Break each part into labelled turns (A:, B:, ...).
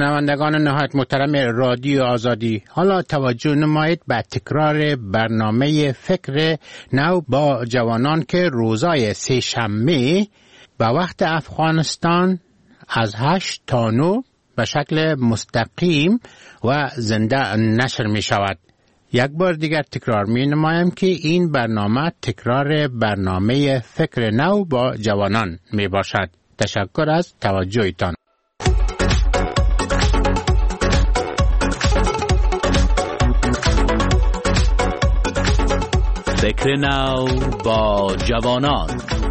A: شنوندگان نهایت محترم رادیو آزادی، حالا توجه نمایید به تکرار برنامه فکر نو با جوانان که روزای سه‌شنبه به وقت افغانستان از 8 تا 9 به شکل مستقیم و زنده نشر می شود. یک بار دیگر تکرار می نمایم که این برنامه تکرار برنامه فکر نو با جوانان می باشد. تشکر از توجهتان.
B: فکر نو با جوانان.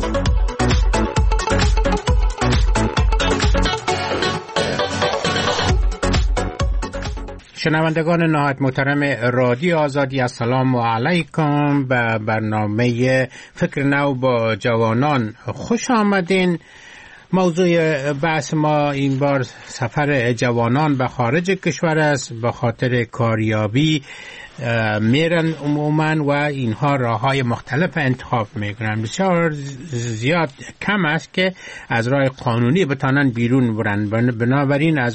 A: شنوندگان نهایت محترم رادیو آزادی، السلام علیکم. به برنامه فکر نو با جوانان خوش آمدین. موضوع بحث ما این بار سفر جوانان به خارج کشور است. به خاطر کاریابی میرن عموما و اینها راههای مختلف انتخاب میکنن. بسیار زیاد کم است که از راه قانونی بتانن بیرون برن، بنابراین از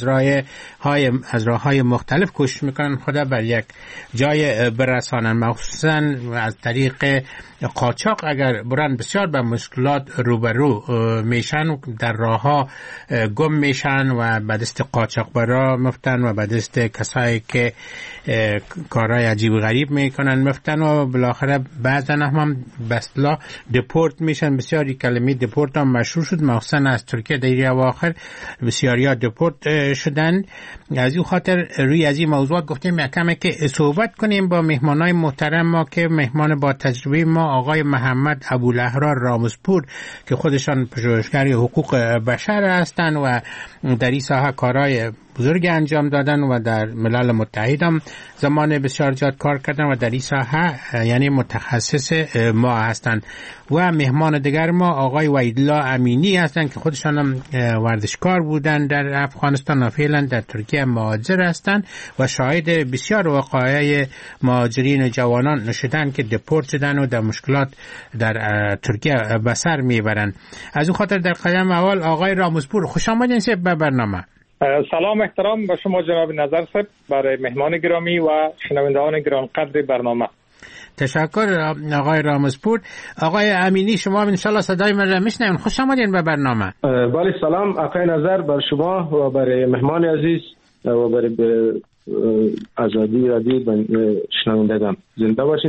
A: راههای مختلف کوشش میکنن خدا بر یک جای برسانن. مخصوصا از طریق قاچاق اگر برن بسیار به مشکلات روبرو میشن، در راهها گم میشن و به دست قاچاقبرا مفتن و به دست کسایی که کارهای عجیب غریب میکنن مفتن و بالاخره بعضا هم به اصطلاح دپورت میشن. بسیاری کلمه دپورت هم مشهور شد، مخصوصا از ترکیه در اواخر بسیاری ها دپورت شدن. از این خاطر روی از این موضوع گفتیم یکمه که صحبت کنیم با مهمانای محترم ما که مهمان با تجربه ما آقای محمد ابوالاحرار رامزپور که خودشان پژوهشگر حقوق بشر هستند و در این ساحه کارهای بزرگ انجام دادن و در ملل متحد هم زمان بسیار زیاد کار کردن و در این ساحه یعنی متخصص ما هستند. و مهمان دیگر ما آقای وحیدالله امینی هستند که خودشان هم ورزشکار بودن در افغانستان و فعلا در ترکیه مهاجر هستند و شاهد بسیار وقایع مهاجرین و جوانان شدن که دپورت شدن و در مشکلات در ترکیه به سر میبرند. از اون خاطر در قدم اول آقای رامزپور خوش آمدین به برنامه.
C: سلام احترام به شما جناب نظر صاحب، برای مهمان گرامی و شنوندگان گرانقدر برنامه.
A: تشکر آقای رامزپور. آقای امینی شما انشالله صدای من را میشنوین. خوش آمدین به برنامه.
D: بله سلام آقای نظر بر شما و برای مهمان عزیز و برای آزادی رادیو شنوندگان. زنده باشین.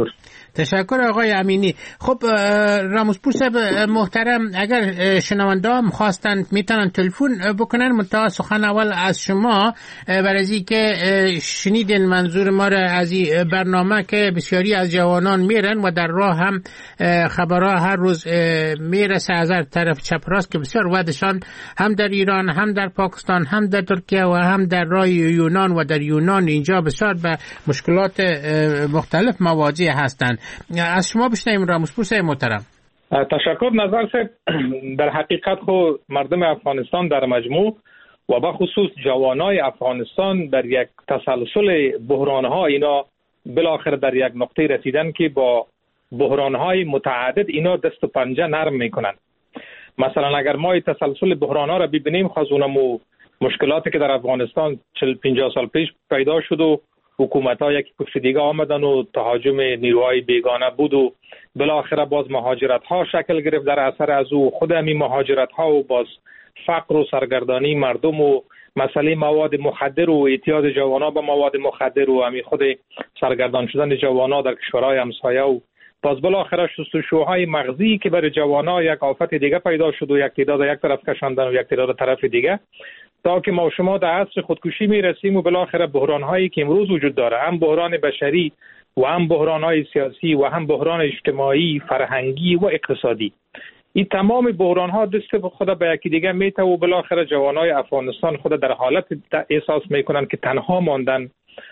A: تشکر آقای امینی. خب رامزپور صاحب محترم، اگر شنونده هم خواستند میتونن تلفن بکنن، منتها سخن اول از شما برای از که شنیدین منظور ما را از این برنامه که بسیاری از جوانان میرن و در راه هم خبرها هر روز میرسه از هر طرف چپ راست که بسیار ودشان هم در ایران هم در پاکستان هم در ترکیه و هم در راه یونان و در یونان اینجا بسیار به مشکلات مختلف مواجه هستند. از شما بشنویم رامزپور صاحب محترم.
C: تشکر نظر صاحب. در حقیقت خود مردم افغانستان در مجموع و به خصوص جوانای افغانستان در یک تسلسل بحرانها اینا بالاخره در یک نقطه رسیدن که با بحرانهای متعدد اینا دست و پنجه نرم میکنن. مثلا اگر ما تسلسل بحرانها را ببینیم، خازونمو مشکلاتی که در افغانستان 40-50 سال پیش پیدا شد و حکومت‌ها یک پشت دیگه آمدن و تهاجم نیروهای بیگانه بود و بالاخره باز مهاجرت‌ها شکل گرفت در اثر از او. خود همین مهاجرت‌ها و باز فقر و سرگردانی مردم و مسئله مواد مخدر و اعتیاد جوانان به مواد مخدر و همین خود سرگردان شدن جوانان در کشورهای همسایه و باز بالاخره شستشوهای مغزی که برای جوانان یک آفت دیگه پیدا شد و یک تعداد یک طرف کشاندن و یک تعداد طرف دیگه، تا که ما شما در عصر خودکشی میرسیم و بالاخره بحران‌هایی که امروز وجود داره، هم بحران بشری و هم بحران‌های سیاسی و هم بحران اجتماعی، فرهنگی و اقتصادی، این تمام بحران‌ها دست به خود به یکی دیگه میته و بالاخره جوانای افغانستان خود در حالت احساس میکنن که تنها ماندن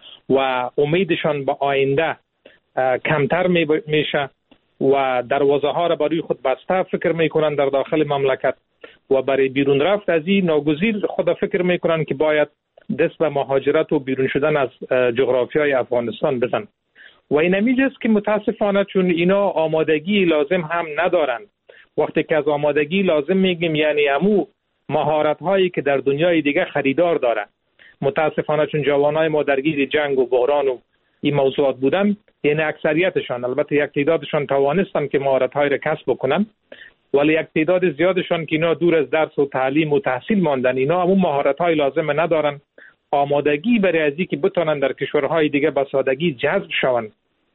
C: و امیدشان به آینده کمتر میشه و دروازه ها را برای خود بسته فکر میکنن در داخل مملکت و برای بیرون رفت از این ناگزیر خود فکر میکنن که باید دست به مهاجرت و بیرون شدن از جغرافیای افغانستان بزن و این همیجاست که متاسفانه چون اینا آمادگی لازم هم ندارن. وقتی که از آمادگی لازم میگیم یعنی همو مهارت هایی که در دنیای دیگه خریدار داره متاسفانه چون جوانای ما درگیر جنگ و بحران و این موضوعات بودن، یعنی اکثریتشان، البته یک تعدادشان توانستن که مهارت‌های را کسب بکنن، ولی یک تعداد زیادشان که اینا دور از درس و تعلیم و تحصیل ماندن، اینا همون مهارت‌های لازم ندارن، آمادگی برای از اینکه بتونن در کشورهای دیگه به سادگی جذب شوند،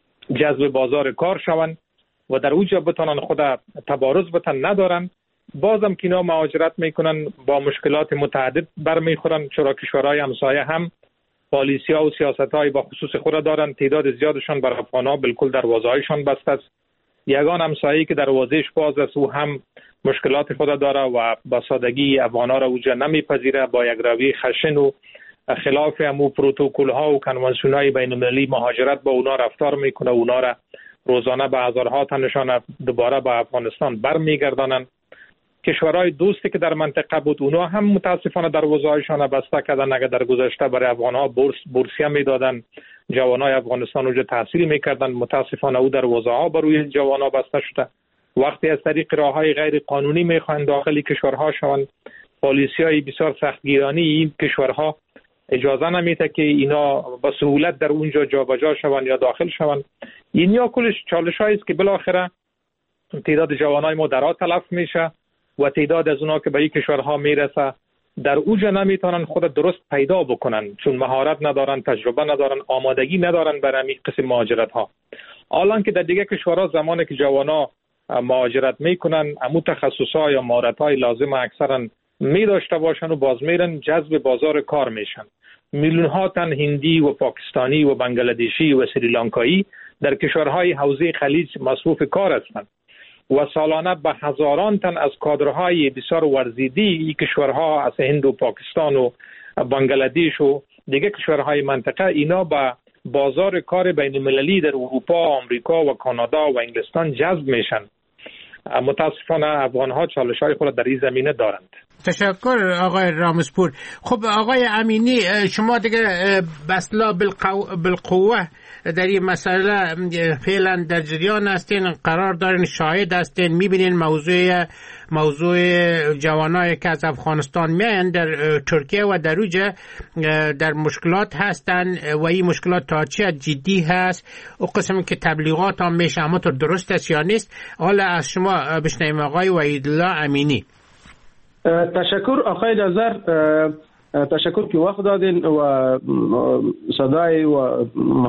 C: جذب بازار کار شوند و در اونجا بتونن خود تبارز بتن ندارن. بازم که اینا مهاجرت میکنن با مشکلات متعدد برمیخورن، چرا کشورهای همسایه هم پالیسی‌ها و سیاست‌های با خصوص خود دارن. تعداد زیادشان بر افغان‌ها بالکل دروازه‌هایشان بسته است. یگان همسایه‌ای که دروازه‌اش باز است او هم مشکلات خود داره و با سادگی افغان‌ها را اونجا نمیپذیره، با یک رویه خشن و خلاف همو پروتکل‌ها و کنوانسیون‌های بین‌المللی مهاجرت با اونا رفتار میکنه، اونا را روزانه به هزارها تنشان دوباره به افغانستان برمیگردانند. کشورهای دوستی که در منطقه بود اونا هم متاسفانه دروازه‌هایشان بسته کردن. اگر در گذشته برای افغان‌ها بورسیه میدادن، جوانای افغانستان اونجا تحصیل میکردن، متاسفانه او دروازه‌ها بر روی جوان‌ها بسته شده. وقتی از طریق راه‌های غیر قانونی میخوان داخل کشورها شوند، پالیسی‌های بسیار سختگیرانه این کشورها اجازه نمیده که اینا با سهولت در اونجا جابجا شوند یا داخل شوند. اینیا کلش چالش‌هایی است که بالاخره تعداد جوانای ما درها تلف میشه و تعداد از اونا که به این کشورها میرسه در اوجا نمیتونن خود درست پیدا بکنن، چون مهارت ندارن، تجربه ندارن، آمادگی ندارن برای این قسم مهاجرت ها. حالان که در دیگه کشورها زمانی که جوانا مهاجرت میکنن، امو تخصص‌ها یا مهارت‌های لازم اکثرا می داشته باشن و باز میرن جذب بازار کار میشن. میلیون ها تن هندی و پاکستانی و بنگلادشی و سریلانکایی در کشورهای حوزه خلیج مصروف کار هستند و سالانه به هزاران تن از کادرهای بسیار ورزیدی این کشورها از هند و پاکستان و بنگلادش و دیگه کشورهای منطقه اینا به بازار کار بین المللی در اروپا، آمریکا و کانادا و انگلستان جذب میشن. متاسفانه افغان‌ها چالش‌های خود در این زمینه دارند.
A: تشکر آقای رامسپور. خب آقای امینی، شما دیگه بسلا بالقوه در این مسئله فعلا در جریان هستین، قرار دارین، شاهد هستین، میبینین موضوع جوانایی که از افغانستان میان در ترکیه و در اوجه در مشکلات هستن و این مشکلات تا چه جدی هست، او قسم که تبلیغات هم میشه اما تو درست است یا نیست. حالا از شما بشنویم آقای وحیدالله امینی.
D: تشکر آقای نظر، تشکر که وقت دادین و صدای و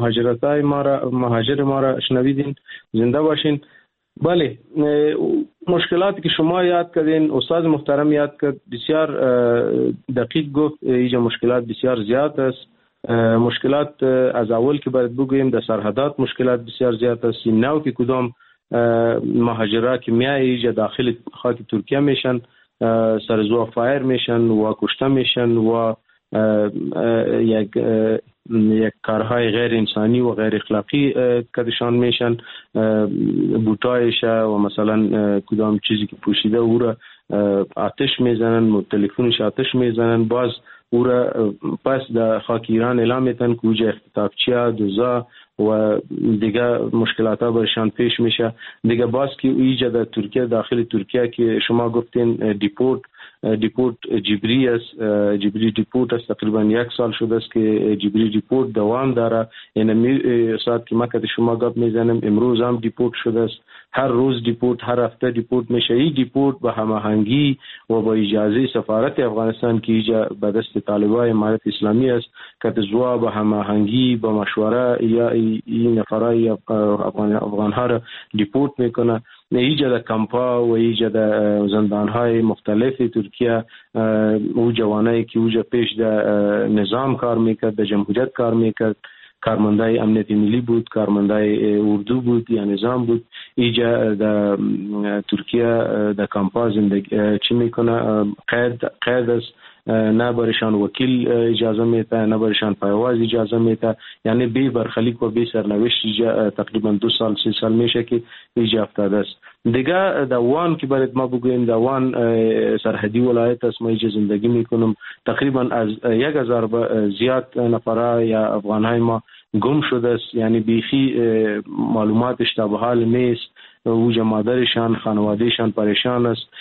D: مهاجر ما را شنویدین. زنده باشین. بله، مشکلاتی که شما یاد کردین، استاد محترم یاد کرد، بسیار دقیق گفت. اینجا مشکلات بسیار زیاد است. مشکلات از اول که باید بگوییم در سرحدات مشکلات بسیار زیاد است. این نوع که کدام مهاجرها که میای اینجا داخل خاک ترکیه میشن، سرزو فایر میشن و کشته میشن و یک کارهای غیر انسانی و غیر اخلاقی کدشان میشن. بوتایش و مثلا کدام چیزی که پوشیده او را آتش میزنن، تلفنش آتش میزنن، باز او را پس در خاک ایران اعلام میتن که اوجا اختطافچی، دوزا و دیگه مشکلات ها برشان پیش میشه. دیگه باز که ایجا در ترکیه، داخل ترکیه که شما گفتین دیپورت جبری است، جبری دیپورت است. تقریبا 1 سال شده است که جبری دیپورت دوام داره. یعنی ساعت که ما که شما گپ میزنیم امروز هم دیپورت شده است، هر روز دیپورت، هر هفته دیپورت میشه. این دیپورت به هماهنگی و با اجازه سفارت افغانستان که ایجا به دست طالبای امارت اسلامی است که زوا به هماهنگی با مشوره یا این نفرای افغان ها را دیپورت میکنه. ایجا در کمپا و ایجا در زندانهای مختلف ترکیه او جوانایی که اوجا پیش در نظام کار میکرد، در جمهوریت کار میکرد، کارمندای امنیت ملی بود، کارمندای اردو بود یا نظام بود، ایجا در ترکیه در کمپا زندگی چی میکنه، قید است، نه برشان وکیل اجازه میده، نه برشان پایواز اجازه میده. یعنی بی برخلیق و بی سرنوشت تقریبا 2 سال 3 سال میشه که ایجا افتاده است. دیگه در وان که باید ما بگوییم، در وان سرحدی ولایت است، ما ایجا زندگی میکنم. تقریبا از 1000 زیاد نفره یا افغانهای ما گم شده است. یعنی بیخی معلوماتش تا به حال نیست. اوجا مادرشان، خانوادهشان پریشان است.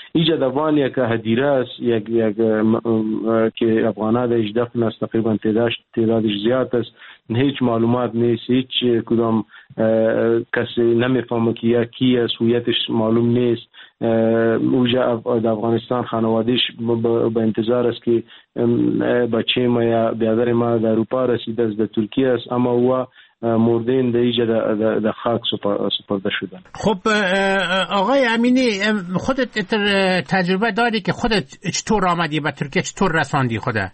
D: اینجا دوان یک هدیره است، یک که افغان‌ها داش دفن است، تقریبا تعدادش زیاد است، هیچ معلومات نیست، هیچ کدام کسی نمیفهمه که کی است، هویتش معلوم نیست. اوجا در افغانستان خانوادهش به انتظار است که بچه ما یا برادر ما در اروپا رسیده است، در ترکیه است، اما او مردین در اینجا در خاک سپرده شدن.
A: خب آقای امینی، خودت تجربه داری که خودت چطور آمدی به ترکیه، چطور رساندی خودت؟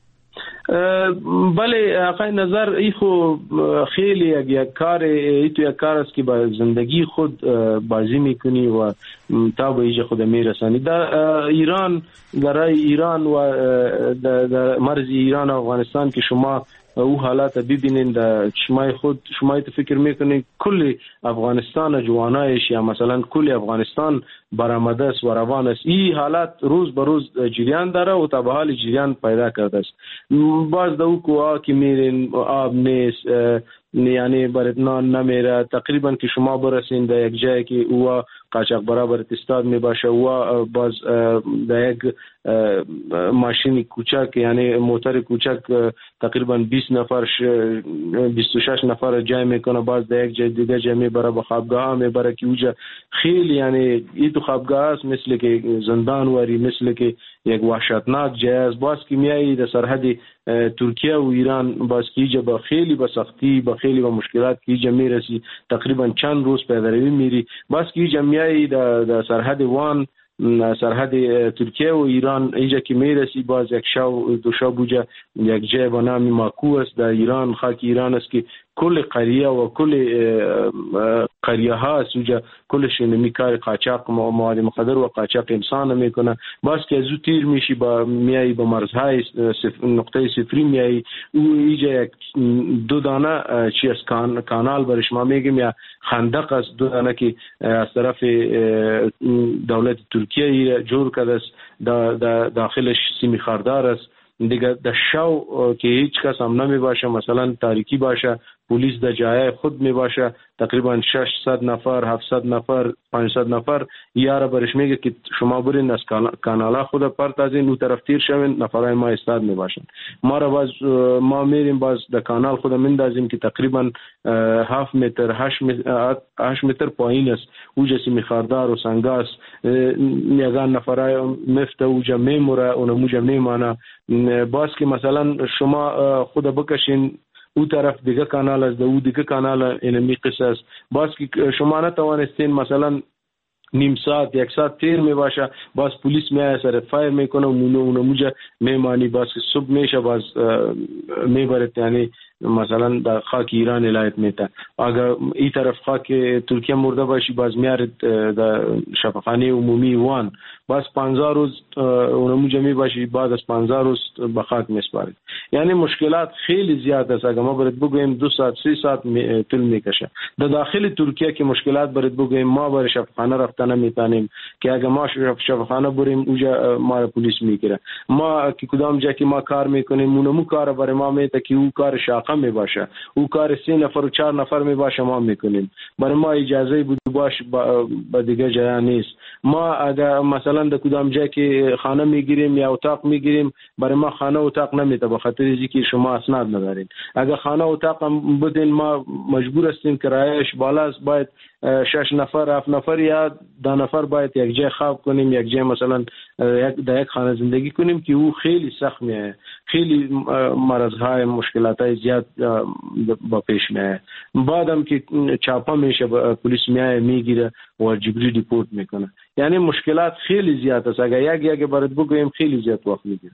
D: بله آقای نظر، ای خو خیلی یک کار است که با زندگی خود بازی میکنی و تا به اینجا خود میرسانی. در ایران، در ایران و در مرز ایران و افغانستان که شما او حالات ببینین، در شما فکر میکنین کل افغانستان جوانایش یا مثلا کل افغانستان برآمده است و روان است. این حالات روز به روز جریان داره و تا به حال جریان پیدا کرده است. باز دو کوه که میرین آب نیست، یعنی برات نان نمیره، تقریبا که شما برسین در یک جایی که او قاچاق برابر استاد می باشه و باز در یک ماشین کوچک، یعنی موتور کوچک تقریبا 20 نفر 26 نفر جای میکنه، باز در یک جای دیگه جای میبره، به خوابگاه میبره که اوجا خیلی، یعنی این تو خوابگاه است مثل که زندان وری، مثل که یک وحشتناک جای است. باز که میایی در سرحد ترکیه و ایران، باز که اینجا با خیلی با سختی، با خیلی با مشکلات که اینجا میرسی، تقریبا چند روز پیدروی میری. باز که اینجا میایی در سرحد وان، سرحد ترکیه و ایران، اینجا که میرسی، باز یک دو شب بوجه یک جای با نام ماکو است در ایران، خاک ایران است که کل قریه و کل قریه ها است، اونجا کلش نمی کار قاچاق مواد مخدر و قاچاق انسان میکنه. باز که ازو تیر میشی میایی با مرزهای نقطه صفری میایی، او اینجا یک دو دانه چی از کانال برش ما میگیم یا خندق است، دو دانه که از طرف دولت ترکیه جور کرده است، داخلش سیمی خاردار است دیگه. در شو که هیچ کس هم نمی باشه، مثلا تاریکی باشه، پلیس در جای خود می باشه، تقریبا 600 نفر 700 نفر 500 نفر یاره برش میگه که شما برین از کانالا خود پرتازین، او طرف تیر شوین، نفرای ما استاد می باشن. ما را باز ما میریم باز در کانال خود مندازیم که تقریبا 7 متر 8 متر پایین است، اوجا سیمی خاردار و سنگاس، یگان نفرای مفته اوجا میموره، اونموجا میمانه. باز که مثلا شما خود بکشین او طرف دیگه کانال است، او دیگه کانال اینمی قصه است. باز که شما نتوانستین مثلا نیم ساعت یک ساعت تیر می باشه، باز پلیس میاد سر فایر میکنه و اونموجا میمانی. باز که صبح میشه باز میبرد، یعنی مثلا در خاک ایران ولایت میته. اگر این طرف خاک ترکیه مرده باشی، باز میارد در شفاخانه عمومی وان، باز 50 روز اونموجا می باشی، بعد از 50 روز به خاک میسپارید. یعنی مشکلات خیلی زیاد است. اگر ما برید بگویم 2 ساعت 3 ساعت طول میکشه. در داخل ترکیه که مشکلات برید بگویم ما بر شفاخانه رفته نمیتونیم، که اگر ما شفاخانه بریم اونجا ما را پلیس میگیره. ما که کدام جا که ما کار میکنیم اونمو کار برای ما میته که او کار شاقه می باشه، او کار 3 نفر و 4 نفر می باشه ما میکنیم. برای ما اجازه بود باش با دیگه جا نیست. ما اگر مثلا در کدام جا که خانه میگیریم یا اتاق میگیریم، برای ما خانه اتاق نمیته، به خاطر اینکه شما اسناد ندارین. اگر خانه اتاق هم بدین ما مجبور هستیم کرایهش بالاست، باید 6 نفر 7 نفر یا 10 نفر باید یک جای خواب کنیم، یک جای مثلا در یک خانه زندگی کنیم که او خیلی سخت میه، خیلی مرضهای مشکلاتای زیاد با پیش میه. بعدم که چاپا میشه پلیس میای میگیره و جبری ریپورت میکنه. یعنی مشکلات خیلی زیاد است. اگر یک برات بگویم خیلی زیاد وقت میگیره.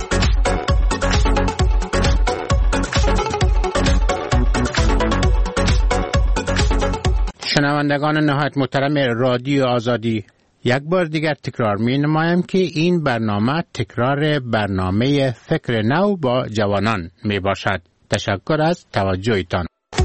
A: شنوندگان نهایت محترم رادیو آزادی، یک بار دیگر تکرار می نمایم که این برنامه تکرار برنامه فکر نو با جوانان می باشد. تشکر از توجهتان.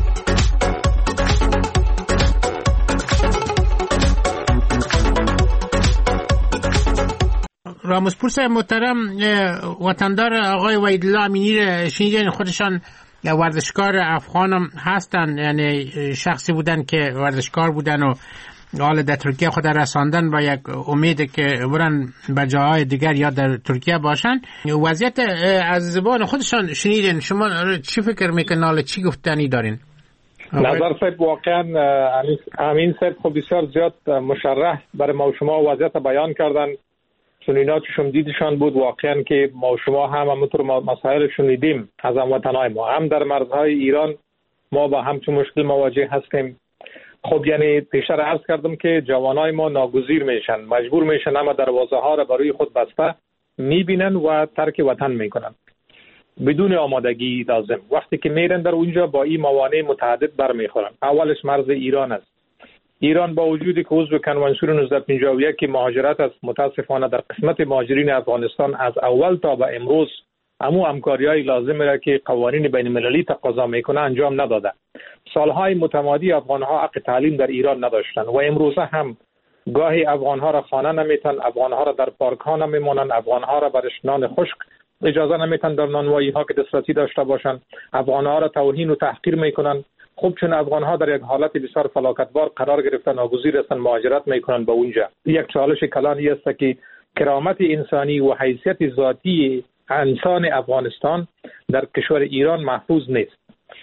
A: راموسپورس محترم، وطندار آقای وحیدالله امینی را شنیدین، خودشان ورزشکار افغان هم هستن، یعنی شخصی بودن که ورزشکار بودن و حال در ترکیه خود رساندن با یک امید که برن به جاهای دیگر یا در ترکیه باشن. وضعیت از زبان خودشان شنیدین، شما چی فکر میکنین؟ حالا چی گفتنی دارین؟
C: نظر صاحب واقعا امین صاحب خب بسیار زیاد مشرح برای ما و شما وضعیت بیان کردن. چون اینا چشم دیدشان بود واقعا که ما و شما هم همونطور مسائل شنیدیم از هموطنهای ما، هم در مرزهای ایران ما با همچون مشکل مواجه هستیم. خب یعنی پیشتر عرض کردم که جوانای ما ناگزیر میشن، مجبور میشن اما دروازه ها را برای خود بسته میبینن و ترک وطن میکنن بدون آمادگی لازم. وقتی که میرن در اونجا با این موانع متعدد برمیخورن. اولش مرز ایران است. ایران با وجودی که عضو کنوانسیون 1951 مهاجرت است، متاسفانه در قسمت مهاجرین افغانستان از اول تا به امروز همو همکاری‌های لازم را که قوانین بین‌المللی تقاضا میکنه انجام نداده. سالهای متمادی افغان‌ها حق تعلیم در ایران نداشتند و امروزه هم گاهی افغان‌ها را خانه نمیتن، افغان‌ها را در پارک‌ها نمیمونن، افغان‌ها را برای نان خشک اجازه نمیتن در نانوایی‌ها که دسترسی داشته باشند، افغان‌ها را توهین و تحقیر میکنن. خب چون افغان‌ها در یک حالت بسیار فلاکتبار قرار گرفتن، ناگزیر هستند مهاجرت میکنن به اونجا. یک چالش کلانی است که کرامت انسانی و حیثیت ذاتی انسان افغانستان در کشور ایران محفوظ نیست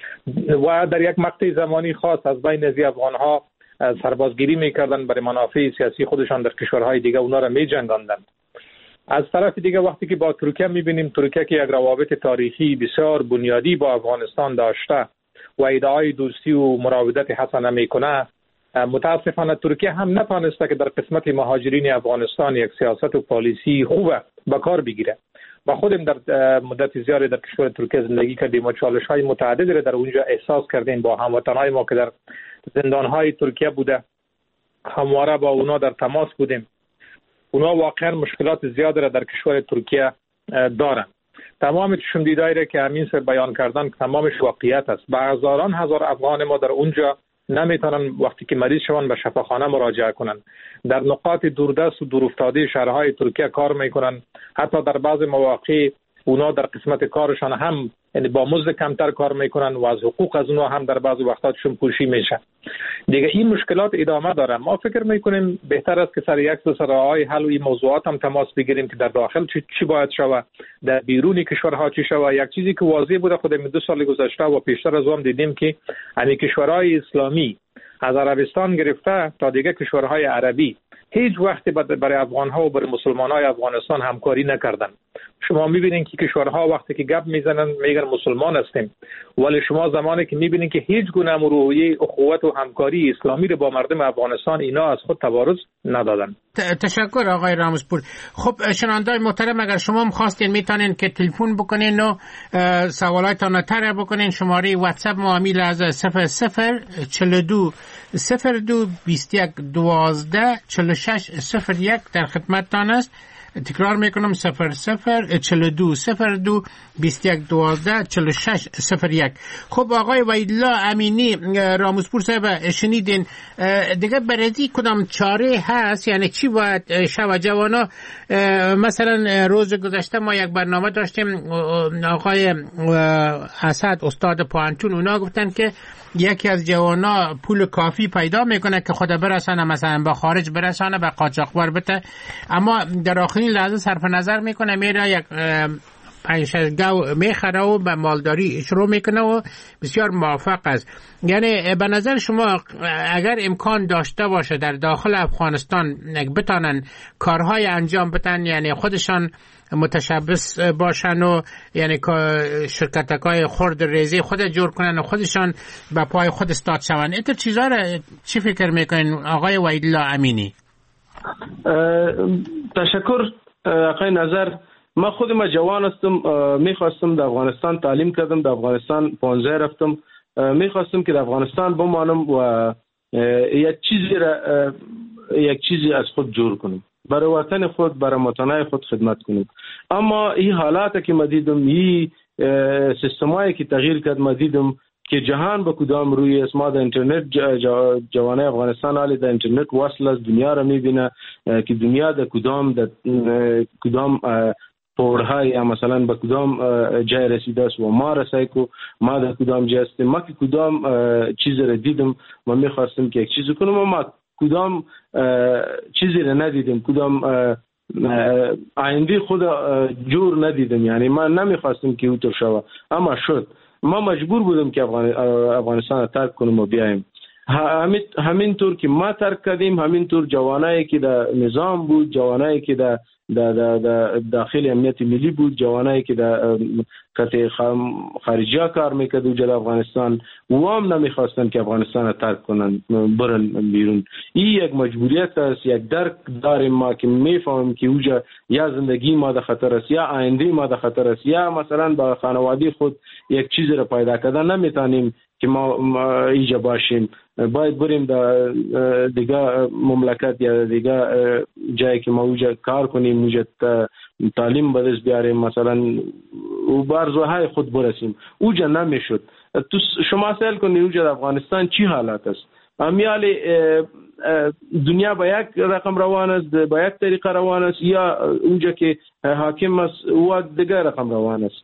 C: و در یک مقطع زمانی خاص از بین از افغان‌ها سربازگیری میکردن برای منافع سیاسی خودشان در کشورهای دیگه اونا را میجنگاندن. از طرف دیگه وقتی که با ترکیه میبینیم، ترکیه که یک روابط تاریخی بسیار بنیادی با افغانستان داشته و ادعای دوستی و مراودت حسنه میکنه، متاسفانه ترکیه هم نتانسته که در قسمت مهاجرین افغانستان یک سیاست و پالیسی خوبه به کار بگیره. و خودم در مدت زیادی در کشور ترکیه زندگی کردیم و چالش‌های متعددی را در اونجا احساس کردیم. با هموطنهای ما که در زندان‌های ترکیه بوده همواره با اونا در تماس بودیم. اونا واقعا مشکلات زیادی را در کشور ترکیه دارن. تمام چشمدیدایی را که امین صاحب بیان کردن تمامش واقعیت است. به هزاران هزار افغان ما در اونجا نمیتونن وقتی که مریض شوند به شفاخانه مراجعه کنن. در نقاط دوردست و دورافتاده شهرهای ترکیه کار میکنن. حتی در بعض مواقع اونا در قسمت کارشان هم یعنی با مزد کمتر کار میکنن و از حقوق از اونا هم در بعض وقتاتشون پوشی میشه. دیگه این مشکلات ادامه داره. ما فکر میکنیم بهتر است که سر یک دو راههای حل و این موضوعات هم تماس بگیریم که در داخل چی باید شود، در بیرون کشورها چی شود. یک چیزی که واضح بوده خودم 2 سال گذشته و پیشتر از اون دیدیم که همین کشورهای اسلامی از عربستان گرفته تا دیگه کشورهای عربی هیچ وقت برای افغان‌ها و برای مسلمان‌های افغانستان همکاری نکردن. شما می‌بینید که کشورها وقتی که گپ میزنن میگن مسلمان هستیم، ولی شما زمانی که می‌بینید که هیچ گونه روحیه اخوت و همکاری اسلامی رو با مردم افغانستان اینا از خود توارث ندادن.
A: تشکر آقای رامزپور. خب شنوندگان محترم، اگر شما می‌خواستین میتونین که تلفن بکنین و سوالاتتان رو طرح بکنین. شماره واتساپ ما میل از 0042 02 21 12 46 01 در خدمتتان است. تکرار میکنم 0042 02 21 12 46 01. خب آقای وحیدالله امینی، رامزپور صاحب شنیدین دیگه برای کدام چاره هست؟ یعنی چی باید شود؟ جوانا مثلا روز گذشته ما یک برنامه داشتیم، آقای اسد استاد پانتون اونا گفتن که یکی از جوانا پول کافی پیدا میکنه که خود برسانه مثلا به خارج برسانه به قاچاقبر بته، اما در آخرین لحظه صرف نظر میکنه میره یک پنشگاو میخره و به مالداری شروع میکنه و بسیار موفق است. یعنی به نظر شما اگر امکان داشته باشه در داخل افغانستان بتانن کارهای انجام بدن، یعنی خودشان متشبث باشن و یعنی شرکت‌های خرد ریزی خود جور کنن و خودشان به پای خود استاد شون، این چیزا را چی فکر میکنین آقای وحیدالله امینی؟
D: تشکر آقای نظر. من خودم جوان هستم، میخواستم در افغانستان تعلیم کردم، در افغانستان 15 رفتم، میخواستم که در افغانستان بمانم و یک چیزی از خود جور کنم، برای وطن خود، برای وطنای خود خدمت کنم. اما این حالات که ما دیدم، این سیستمایی که تغییر کرد، ما دیدم که جهان به کدام روی است. ما در اینترنت جوانای افغانستان حالی در اینترنت وصل از دنیا را میبینه که دنیا در کدام پورهای یا مثلا به کدام جای رسیده است و ما رسای که در کدام جای هستیم. ما که کدام چیز را دیدم و میخواستم که یک چیز کنم و ما کدام چیزی را ندیدیم، کدام آینده خود جور ندیدیم. یعنی ما نمیخواستیم که اونطور شود، اما شد. ما مجبور بودیم که افغانستان ترک کنیم و بیاییم. همینطور که ما ترک کردیم، همینطور جوانایی که در نظام بود، جوانایی که در داخل امنیت ملی بود، جوانایی که در قطع خارجی کار میکرد و جد افغانستان و هم نمیخواستن که افغانستان ترک کنن، برن بیرون. این یک مجبوریت است، یک درک داریم ما که میفهمیم که اوجا یا زندگی ما در خطر است، یا آینده ما در خطر است، یا مثلا با خانواده خود یک چیزی را پیدا کردن نمیتونیم که ما اینجا باشیم. باید بریم در دیگه مملکت یا دیگه جایی که ما اوجا کار کنیم، اوجا تعلیم به دست بیاریم، مثلا او برزوهای خود برسیم. اوجا نمیشد. تو شما سوال کنید اوجا در افغانستان چی حالت است؟ امیال دنیا با یک رقم روان است، با یک طریقه روان است، یا اونجا که حاکم است او دیگه رقم روان است.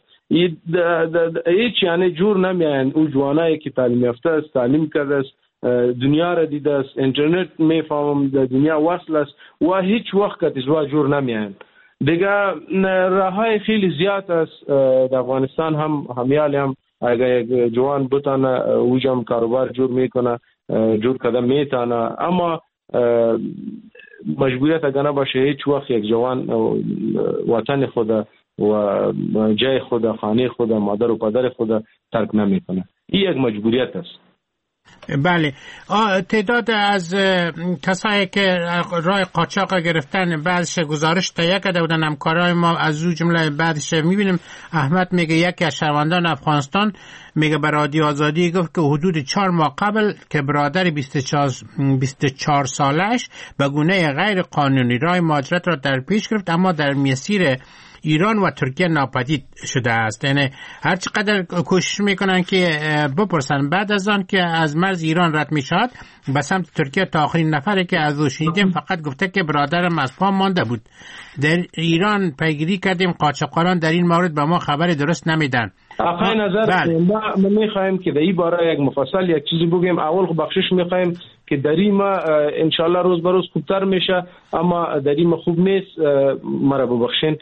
D: هیچ یعنی جور نمیان. او جوانایی که تعلیم یافته است، تعلیم کرده است، دنیا را دیده است، اینترنت میفهمم در دنیا وصل است و هیچ وقت از جور نمیان. دیگه راههای خیلی زیاد است در افغانستان. همیال هم اگر یک جوان بتانه اوجم کاروبار جور میکنه، جور کده میتانه، اما مجبوریت اگر نباشه هیچ وقت یک جوان وطن خود و جای خود، خانه خود، مادر و پدر خود ترک نمیکنه. این یک مجبوریت است.
A: بله. تعداد از کسایی که راه قاچاق گرفتن بعضش گزارش تهیه کرده بودن همکارای ما، از او جمله بعدش میبینیم احمد میگه یکی از شهروندان افغانستان میگه به رادیو آزادی گفت که حدود 4 ماه قبل که برادر 24 سالش به گونه غیر قانونی راه مهاجرت را در پیش گرفت، اما در مسیر ایران و ترکیه ناپدید شده است. یعنی هر چقدر کوشش میکنن که بپرسن بعد از آن که از مرز ایران رد میشد به سمت ترکیه، تا آخرین نفری که از او شنیدیم فقط گفته که برادرم از پا مانده بود. در ایران پیگیری کردیم، قاچاقچیان در این مورد به ما خبر درست نمیدن.
D: آقای نظر ما میخوایم که در این باره یک مفصل یک چیزی بگیم. اول بخشش میخوایم که در این ما انشالله روز به روز خوبتر میشه، اما در این ما خوب نیست، مرا ببخشین.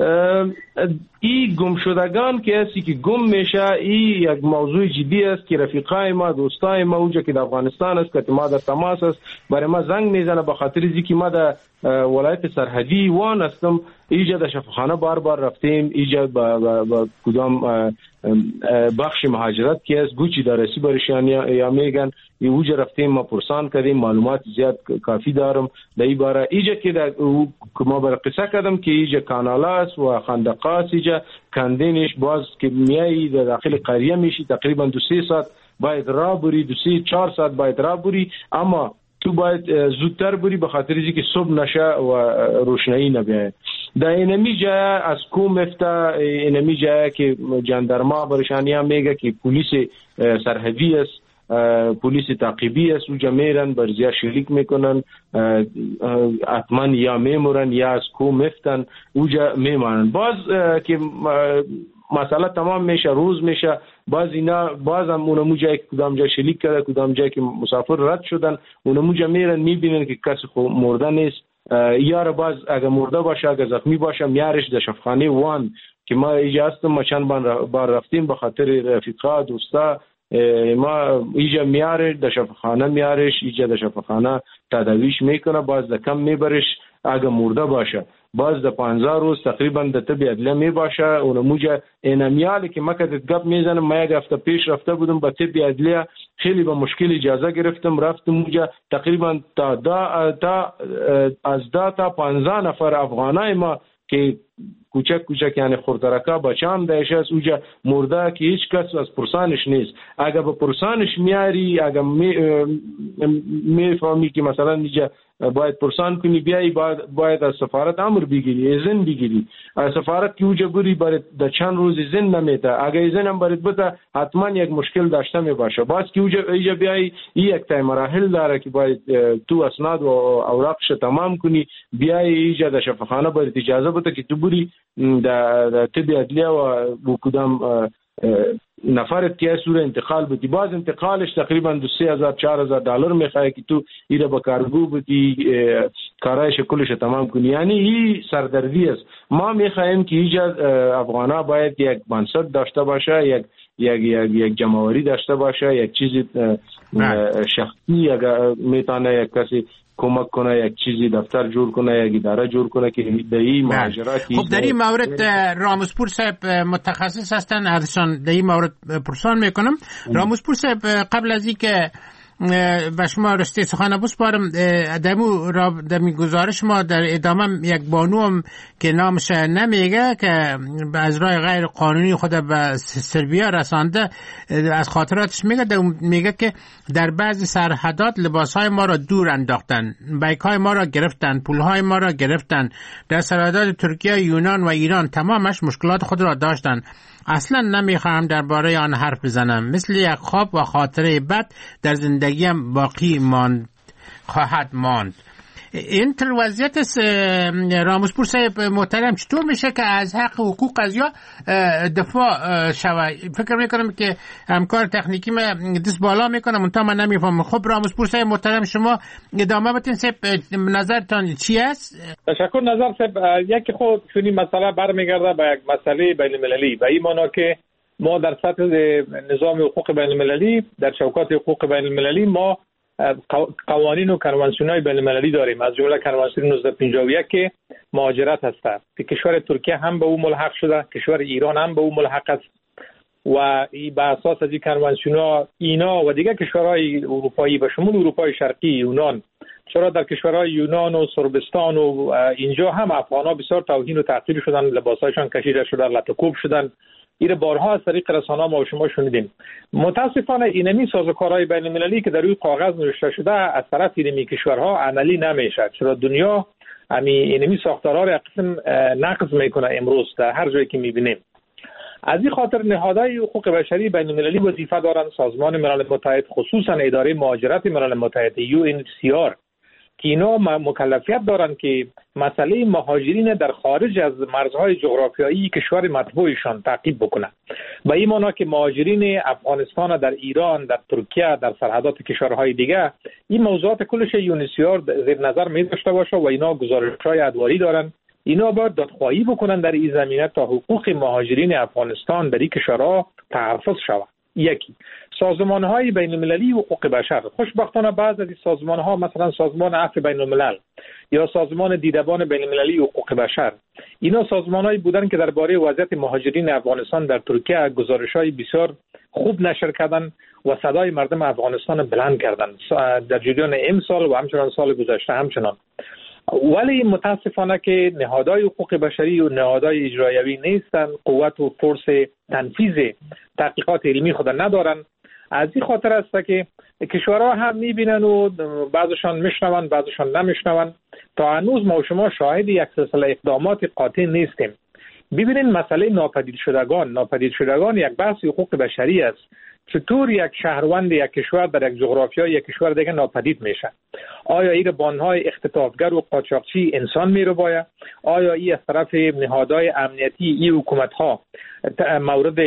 D: این گم شدگان که هستی که گم میشه، این یک موضوع جدی است که رفیقای ما، دوستای ما اونجا که در افغانستان است که ما در تماس است، برای ما زنگ میزنه به خاطر اینکه ما در ولایت سرحدی وان هستم. اینجا در شفاخانه بار رفتیم، اینجا با کدام بخش مهاجرت که است گوچی دارسی برشان یا میگن اینجا رفتیم، ما پرسان کردیم، معلومات زیاد کافی دارم در این باره. اینجا که ما بر قصه کردم که اینجا کانالاست و خندقاست، اینجا کندینش باز که میایی در داخل قریه میشی، تقریبا 2-3 ساعت باید راه بری، 2-4 ساعت باید راه بری، اما تو باید زودتر بری به خاطر اینکه صبح نشه و روشنایی نبیه. در اینمی جای از کوم افته، اینمی جای که جاندارما برشانی هم میگه که پلیس سرحدی است، پلیس تعقیبی است، اونجا میرن برزیا شلیک میکنن، حتما یا میمورن یا از کوم افتن اونجا میمانن. باز که مسئله تمام میشه، روز میشه، باز اینا باز هم اونمو جایی که کدام جای شلیک کرده، کدام جایی که مسافر رد شدن، اونمو جا میرن میبینن که کسی خود مرده نیست، یا باز اگه مرده باشه، اگه زخمی باشه میارش در شفاخانه وان که ما اینجا هستم. ما چند بار رفتیم به خاطر رفیقا دوستا، ما اینجا میاره در شفاخانه میارش، اینجا در شفاخانه تداویش میکنه، باز در کم میبرش اگه مرده باشه، باز در 15 روز تقریبا در طب عدلیه می باشه. اونموجه اینمیالی که ما کدت گپ میزنم، ما یک هفته پیش رفته بودم به طب عدلیه، خیلی با مشکل اجازه گرفتم، رفتم اونجا تقریبا از 10 تا 15 نفر افغانای ما که کوچک یعنی خورترکا بچام دایش است اونجا مرده که هیچ کس از پرسانش نیست. اگر به پرسانش میاری، اگر میفهمی که مثلا اینجا باید پرسان کنی، بیایی باید از سفارت امر بگیری، اذن بگیری. از سفارت که اوجا بری برای در چند روز اذن نمیده، اگر اذن هم برید بده حتما یک مشکل داشته می باشه. باز که اوجا بیایی یک تای مراحل داره که باید تو اسناد و اوراقش تمام کنی، بیایی اینجا در شفاخانه باید اجازه بده که تو بری در طب عدلیه و کدام نفرت که سور انتقال بدی، باز انتقالش تقریبا $3,000-4,000 میخواد که تو ایره با کارگو بدی کارایش کلش تمام کنی. یعنی این سردردی است. ما میخوایم که ایجاد افغانا باید یک منصب داشته باشه، یک جمعوری داشته باشه، یک چیزی شخصی اگر میتونه یک کسی کمک کنه، یک چیزی دفتر جور کنه، یک اداره جور کنه که در این مهاجرت.
A: خب در این مورد رامزپور صاحب متخصص هستن، ازشان در این مورد پرسان میکنم. رامزپور صاحب قبل از اینکه و شما رسته سخن بسپارم، در گزارش ما در ادامه یک بانو هم که نامش نمیگه که از راه غیر قانونی خود به سربیا رسانده، از خاطراتش میگه که در بعضی سرحدات لباسهای ما را دور انداختن، بیکهای ما را گرفتن، پولهای ما را گرفتن. در سرحدات ترکیه، یونان و ایران تمامش مشکلات خود را داشتن. اصلا نمیخواهم درباره آن حرف بزنم. مثل یک خواب و خاطره بد در زندگیم باقی خواهد ماند. این تر وضعیت رامزپور صاحب محترم چطور میشه که از حق حقوق از یا دفاع شود؟ فکر میکنم که همکار تکنیکی من دست بالا میکنم منتها من نمیفهمم. خب رامزپور صاحب محترم شما ادامه بدین. صاحب نظرتان چی است؟
C: تشکر. نظر صاحب یکی خود چونی مسئله برمیگرده به یک مسئله بین المللی، به این معنا که ما در سطح نظام حقوق بین المللی، در چوکات حقوق بین المللی ما قوانین و کنوانسیون‌های بین‌المللی داریم، از جمله کنوانسیون 1951 که مهاجرت هست که کشور ترکیه هم به او ملحق شده، کشور ایران هم به او ملحق است و این به اساس از این کنوانسیون‌ها اینا و دیگر کشورهای اروپایی به شمول اروپای شرقی، یونان، چرا در کشورهای یونان و صربستان و اینجا هم افغان‌ها بسیار توهین و تحقیر شدن، لباسایشان کشیده شده، لطوکوب شدن. این بارها از طریق رسانه‌ها ما و شما شنیدیم. متاسفانه اینمی سازوکارهای بین‌المللی که در روی کاغذ نوشته شده از طرف اینمی کشورها عملی نمیشه، چرا دنیا اینمی ساختارها را قسم نقض میکنه امروز در هر جایی که میبینیم. از این خاطر نهادهای حقوق بشری بین‌المللی وظیفه دارند. سازمان ملل متحد، خصوصا اداره مهاجرت ملل متحد UNHCR، که اینا مکلفیت دارند که مسئله مهاجرین در خارج از مرزهای جغرافیایی کشور مطبوعشان تعقیب بکنند. به این معنا که مهاجرین افغانستان در ایران، در ترکیه، در سرحدات کشورهای دیگه، این موضوعات کلش یونیسیار زیر نظر می داشته باشه و اینا گزارش‌های ادواری دارن. اینا باید دادخواهی بکنن در این زمینه تا حقوق مهاجرین افغانستان در این کشورها تحفظ شود. یکی سازمان‌های بین‌المللی حقوق بشر، خوشبختانه بعض از این سازمان‌ها مثلا سازمان عفو بین‌الملل یا سازمان دیدبان بین‌المللی حقوق بشر، اینا سازمان‌هایی بودن که درباره وضعیت مهاجرین افغانستان در ترکیه گزارش‌های بسیار خوب نشر کردن و صدای مردم افغانستان بلند کردن در جریان امسال و همچنان سال گذشته همچنان. ولی متاسفانه که نهادهای حقوق بشری و نهادهای اجرایوی نیستن، قوت و فرص تنفیذ تحقیقات علمی خود ندارن. از این خاطر است که کشورها هم میبینن و بعضشان میشنون بعضشان نمیشنون. تا هنوز ما و شما شاهد یک سلسله اقدامات قاطع نیستیم. ببینید مسئله ناپدید شدگان یک بحث حقوق بشری است. چطور یک شهروند یک کشور در یک جغرافیا یک کشور دیگه ناپدید میشه؟ آیا این بانهای اختطافگر و قاچاقچی انسان میرباید؟ آیا این از طرف نهادهای امنیتی این حکومت‌ها مورد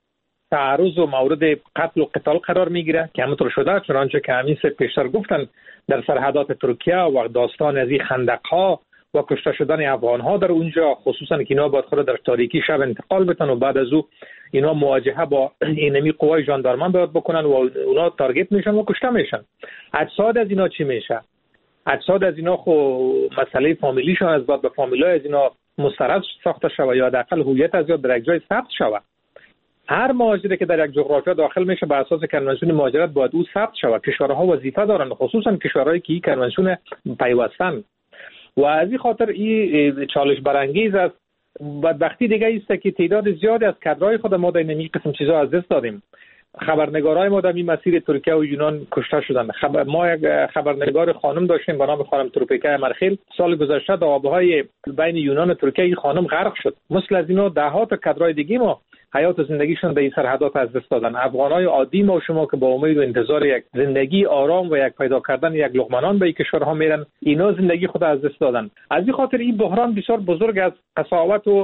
C: تعرض و مورد قتل و قتال قرار میگیره که همونطور شده؟ چنانچه که همین پیشتر گفتن در سرحدات ترکیه و داستان از این خندق‌ها و کشته شدن افغان‌ها در اونجا، خصوصا که اینا باید خود در تاریکی شب انتقال بتن و بعد از او اینا مواجهه با اینمی قوای ژاندارمان باید بکنن و اونا تارگت میشن و کشته میشن. اجساد از اینا چی میشه؟ اجساد از اینا خو مسئله فامیلیشون از بعد به فامیلای از اینا مسترد ساخته شود یا حداقل هویت از یاد در یک جای ثبت شود. هر مهاجری که در یک جغرافیا داخل میشه به اساس کنوانسیون مهاجرت باید او ثبت شود. کشورها وظیفه دارن، خصوصا کشورهایی که این کنوانسیون پیوستن. و از این خاطر این چالش برانگیز است. بدبختی دیگه است که تعداد زیادی از کادرهای خود ما در این قسم چیزا از دست دادیم. خبرنگارای ما در این مسیر ترکیه و یونان کشته شدند. ما یک خبرنگار خانم داشتیم به نام خانم تروپیکا مرخیل. سال گذشته در آبهای بین یونان و ترکیه این خانم غرق شد. مثل از اینا ده ها تا کادرهای دیگه ما حیات و زندگیشون در این سرحدات از دست دادن. افغانای عادی ما و شما که با امید و انتظار یک زندگی آرام و یک پیدا کردن یک لقمه نان به این کشورها میرن، اینا زندگی خود از دست دادن. از این خاطر این بحران بسیار بزرگ است. قساوت و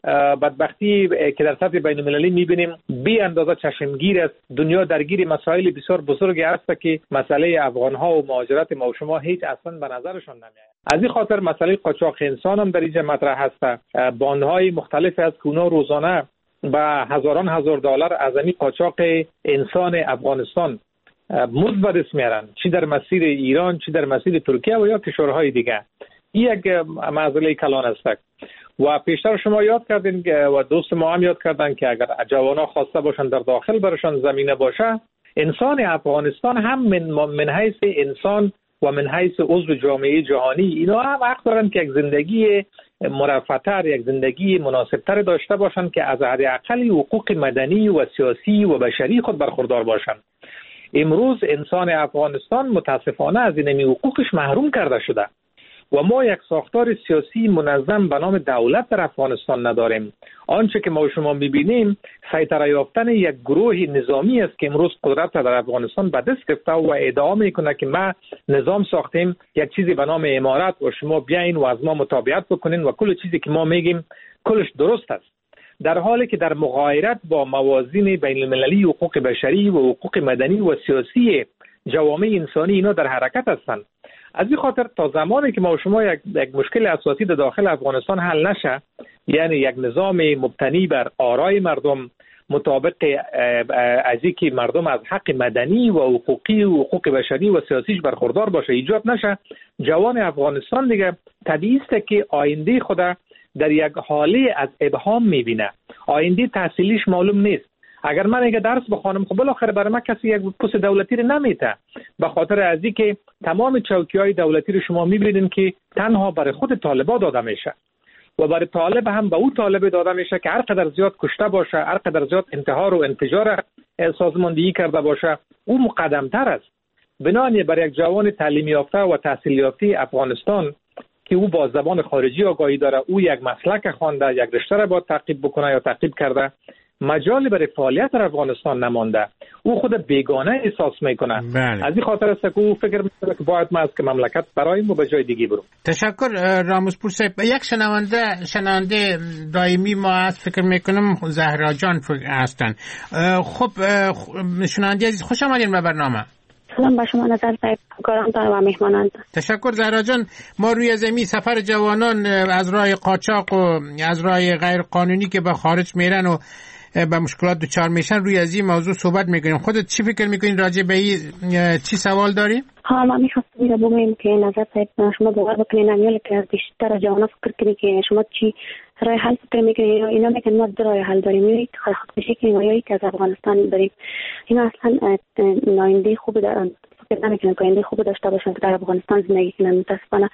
C: بدبختی که در سطح بین المللی میبینیم بی اندازه چشمگیر است. دنیا درگیر مسائل بسیار بزرگی است که مسئله افغانها و مهاجرت ما و شما هیچ اصلا به نظرشون نمیاد. از این خاطر مسئله قاچاق انسان هم در اینجا مطرح هست. باندهای مختلف از که اونا روزانه به هزاران هزار دلار از این قاچاق انسان افغانستان مزد به دست میارن، چی در مسیر ایران، چی در مسیر ترکیه و یا کشورهای دیگه. این یک مسئله کلان است و پیشتر شما یاد کردین و دوست ما هم یاد کردن که اگر جوانان خواسته باشن در داخل برشان زمینه باشه، انسان افغانستان هم من حیث انسان و من حیث عضو جامعه جهانی اینا هم حق دارن که یک زندگی مرفه‌تر، یک زندگی مناسبتر داشته باشن که از حداقل حقوق مدنی و سیاسی و بشری خود برخوردار باشن. امروز انسان افغانستان متاسفانه از این حقوقش محروم کرده شده و ما یک ساختار سیاسی منظم به نام دولت در افغانستان نداریم. آنچه که ما شما می‌بینیم سیطره یافتن یک گروه نظامی است که امروز قدرت در افغانستان به دست گرفته و ادعا میکنه که ما نظام ساختیم، یک چیزی به نام امارت و شما بیاین و از ما مطابقت بکنین و کل چیزی که ما میگیم کلش درست است، در حالی که در مغایرت با موازین بین المللی حقوق بشری و حقوق مدنی و سیاسی جوامع انسانی اینا در حرکت هستند. از این خاطر تا زمانی که ما و شما یک مشکل اساسی در داخل افغانستان حل نشه، یعنی یک نظام مبتنی بر آرای مردم مطابق از اینکه مردم از حق مدنی و حقوقی و حقوق بشری و سیاسیش برخوردار باشه ایجاد نشه، جوان افغانستان دیگه طبیعی است که آینده خود در یک حاله از ابهام میبینه. آینده تحصیلیش معلوم نیست. اگر من اگه درس بخوانم خب بالاخره برای من کسی یک پست دولتی رو نمیته، به خاطر از اینکه تمام چوکی‌های دولتی رو شما میبینید که تنها برای خود طالبا داده میشه و برای طالب هم به او طالب داده میشه که هر قدر زیاد کشته باشه، هر قدر زیاد انتحار و انفجار سازماندهی کرده باشه او مقدم‌تر است. بنابراین برای یک جوان تعلیم یافته و تحصیل یافته افغانستان که او با زبان خارجی آگاهی داره، او یک مسلک خوانده، یک رشته را باید تعقیب بکنه یا تعقیب کرده، مجالی برای فعالیت در افغانستان نمانده، او خود بیگانه احساس میکنه. از این خاطر است که او فکر میکنه که باید ما از که مملکت برایم و به جای دیگه برم.
A: تشکر راموزپور صاحب. یک شنونده دائمی ما هست، فکر میکنم زهرا جان هستن. خب شنونده عزیز خوش آمدین به برنامه.
E: سلام با شما نظر صاحب، همکاران و مهمانان.
A: تشکر زهرا جان. ما روی زمین سفر جوانان از راه قاچاق و از راه غیر قانونی که به خارج میرن و به مشکلات دچار میشن روی از این موضوع صحبت میکنیم. خودت چی فکر میکنین راجع به این؟ چی سوال داری؟
E: ما میخواستم بگم که نظر صاحب شما باور بکنین نمیاله که از بیشتر جوانان فکر کنید که شما چی راه حل فکر میکنین. اینا میگن ما راه حل داریم، یا خودکشی کنیم یا یک از افغانستان بریم. اینا اصلا ناینده خوب دارن، فکر نمیکنن که آینده خوب داشته باشن که در افغانستان زندگی کنن. متاسفانه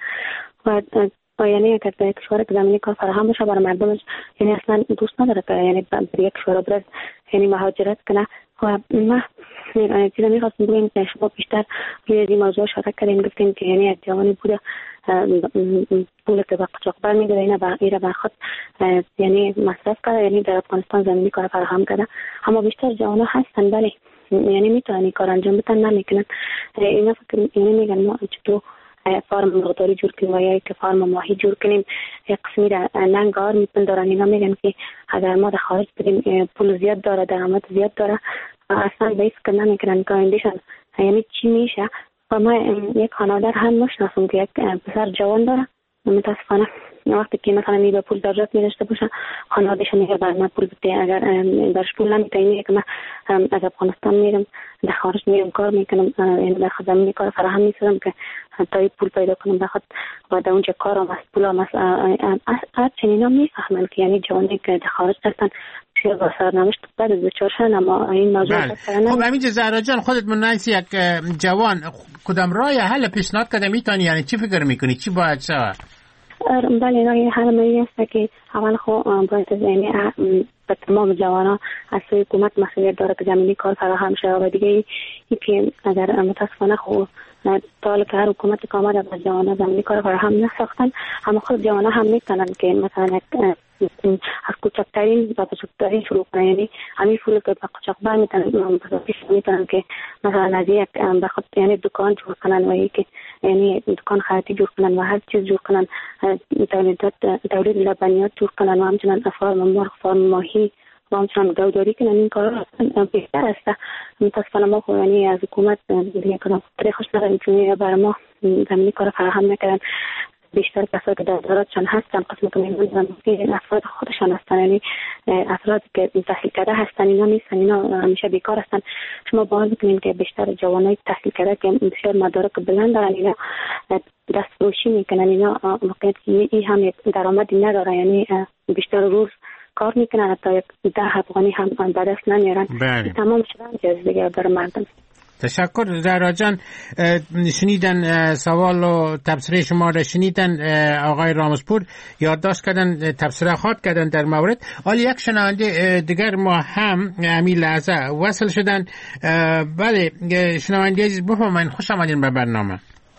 E: و یعنی اگر در کشور که زمینی کار فراهم بشه برای مردمش، یعنی اصلا دوست نداره که یعنی به یک کشور برد یعنی مهاجرت کنه. و ما چیزا میخواستم بگم که شما بیشتر روی این موضوع اشاره کردین، گفتین که یعنی جوانی بوده پول که به قاچاق برمی‌داره اینا به خود یعنی مصرف کرده، یعنی در افغانستان زمینی کار فراهم کرده. اما بیشتر جوانا هستن ولی یعنی میتونن کار انجام بدن نمیکنن. اینا فکر یعنی میگن ما چطور فارم مقداری جور کنیم و یا که فارم ماهی جور کنیم، یک قسمی در ننگار میپندارن. اینا میگن که اگر ما در خارج بریم پول زیاد داره، درآمد زیاد داره، اصلا به این فکر نمیکنن که آیندهشان یعنی چی میشه. و ما یک خانواده هم مشناسم که یک پسر جوان داره، متاسفانه وقتی که مثلا می به پول ضرورت می‌داشته باشه خانواده‌اش میگه بر من پول بده، اگر برش پول نمیده میگه که من از افغانستان میرم در خارج میرم کار میکنم، یعنی در خدمت کار فراهم می‌سازم که تا پول پیدا کنم بخاطر و در اونجا کارم از پولم از چنینا میفهمن که یعنی جوانی که در خارج هستن بسیار با سرنوشت بعد از دچارشن. اما این موضوع
A: خب همینجا زهرا جان خودت منعکس یک جوان کدام راه حل پیشنهاد کرده میتونی، یعنی چی فکر میکنی چی باید شه؟
E: بله راه حل می است که اول خو باید یعنی به تمام جوانان از سوی حکومت مسئولیت داره که زمینی کار فراهم شه و دیگه این که اگر متاسفانه خو تا که هر حکومت که آمده به جوانان زمینی کار فراهم نساختن، اما خود جوانان هم میتونن که مثلا از کوچکترین و بزرگترین شروع کنن. یعنی همین پول که به قاچاقبر میتونن که مثلا از یک بخاطر یعنی دکان جور کنن و یکی یعنی دکان خیاطی جور کنن و هر چیز جور کنن، تولید لبنیات جور کنن و همچنان فارم مرغ، فارم ماهی و همچنان گوداری کنن. این کارا بهتر است. متاسفانه ما خب یعنی از حکومت دیگه کدام طریق خوش نداریم چون برای ما زمینی کار فراهم نکردن. بیشتر کسایی که در داراتشان هستن قسم که میمونن افراد خودشان هستن، یعنی افراد که تحصیل کرده هستن، اینا نیستن، اینا همیشه بیکار هستن. شما باور میکنین که بیشتر جوانای تحصیل کرده که بسیار مدارک بلند دارن اینا دستفروشی میکنن، اینا واقعا این هم درآمدی نداره، یعنی بیشتر روز کار میکنن تا 10 افغانی هم به دست نمیارن. تمام شدن دیگه برای مردم.
A: تشکر زهرا جان. شنیدن سوال و تبصره شما را شنیدن. آقای رامسپور یادداشت کردن، تبصره خواهد کردن در مورد. حالا یک شنونده دیگر ما هم همین لحظه وصل شدن. بله شنونده عزیز بفرمایید، خوش آمدین به برنامه.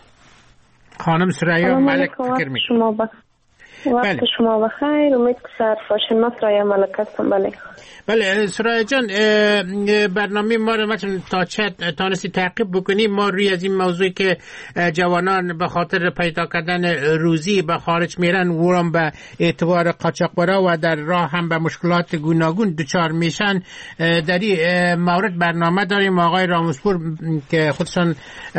A: خانم سریا ملک فکر میکنم.
F: وقت شما بخیر، امید که سر باشین. من سریا ملک هستم.
A: بله سریا جان، برنامه ما رو مثلا تا چه تانستی تعقیب بکنیم. ما روی از این موضوعی که جوانان به خاطر پیدا کردن روزی به خارج میرن ورم به اعتبار قاچاقبرا و در راه هم به مشکلات گوناگون دچار میشن، در این مورد برنامه داریم. آقای رامسپور که خودشان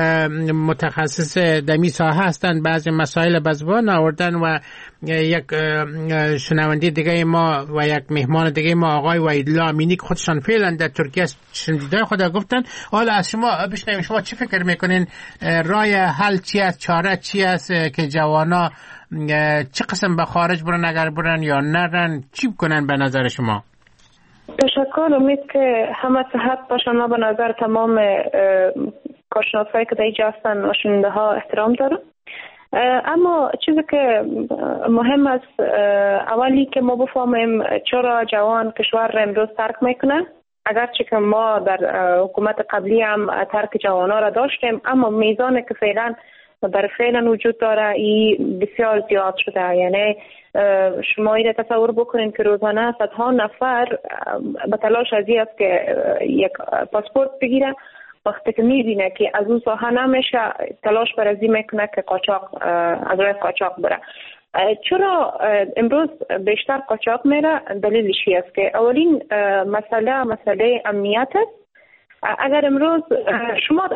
A: متخصص دمی ساحه هستند بعضی مسائل به زبان آوردن و یک شنونده دیگه ما و یک مهمان دیگه ما آقای وحیدالله امینی که خودشان فعلا در ترکیه شنیده خدا گفتن. حالا از شما بشنویم، شما چی فکر میکنین؟ راه حل چی است؟ چاره چی است که جوانا چه قسم به خارج برن، اگر برن یا نرن، چی بکنن به نظر شما؟
F: تشکر. امید که همه صحت باشن. ما به نظر تمام کارشناسایی که در اینجا هستن و شنونده ها احترام دارم. اما چیزی که مهم است اولی که ما بفهمیم چرا جوان کشور را امروز ترک میکنه. اگرچه که ما در حکومت قبلی هم ترک جوانا را داشتیم، اما میزانی که فعلا وجود داره این بسیار زیاد شده. یعنی شما این تصور بکنین که روزانه صدها نفر به تلاش از این است که یک پاسپورت بگیره، وقتی که میبینه که از اون ساحه نمیشه تلاش برازی میکنه که از راه قاچاق بره. چرا امروز بیشتر قاچاق میره؟ دلیلش است که اولین مسئله امنیت است. اگر امروز شما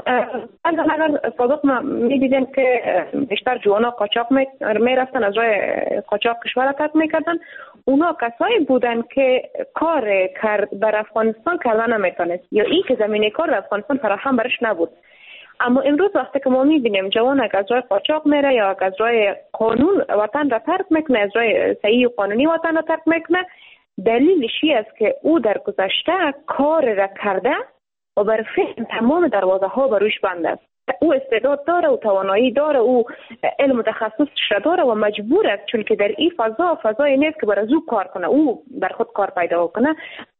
F: اگر سابق ما میدیدیم که بیشتر جوانا قاچاق میرفتن، از راه قاچاق کشور را ترک میکردن، اونا کسایی بودن که کار بر افغانستان کردن نمیتونست یا این که زمینه کار در افغانستان فراهم برش نبود. اما امروز وقتی که ما میبینیم جوان از راه قاچاق میره یا از راه قانون وطن را ترک میکنه، از راه صحیح و قانونی وطن را ترک میکنه، دلیلش است که او در گذشته کار را کرده و بر فعل تمام دروازه ها بروش بند است. او استعداد داره و توانایی داره، او علم و تخصصش داره و مجبور است، چون که در این فضای نیست که بر از او کار کنه، او بر خود کار پیدا کنه،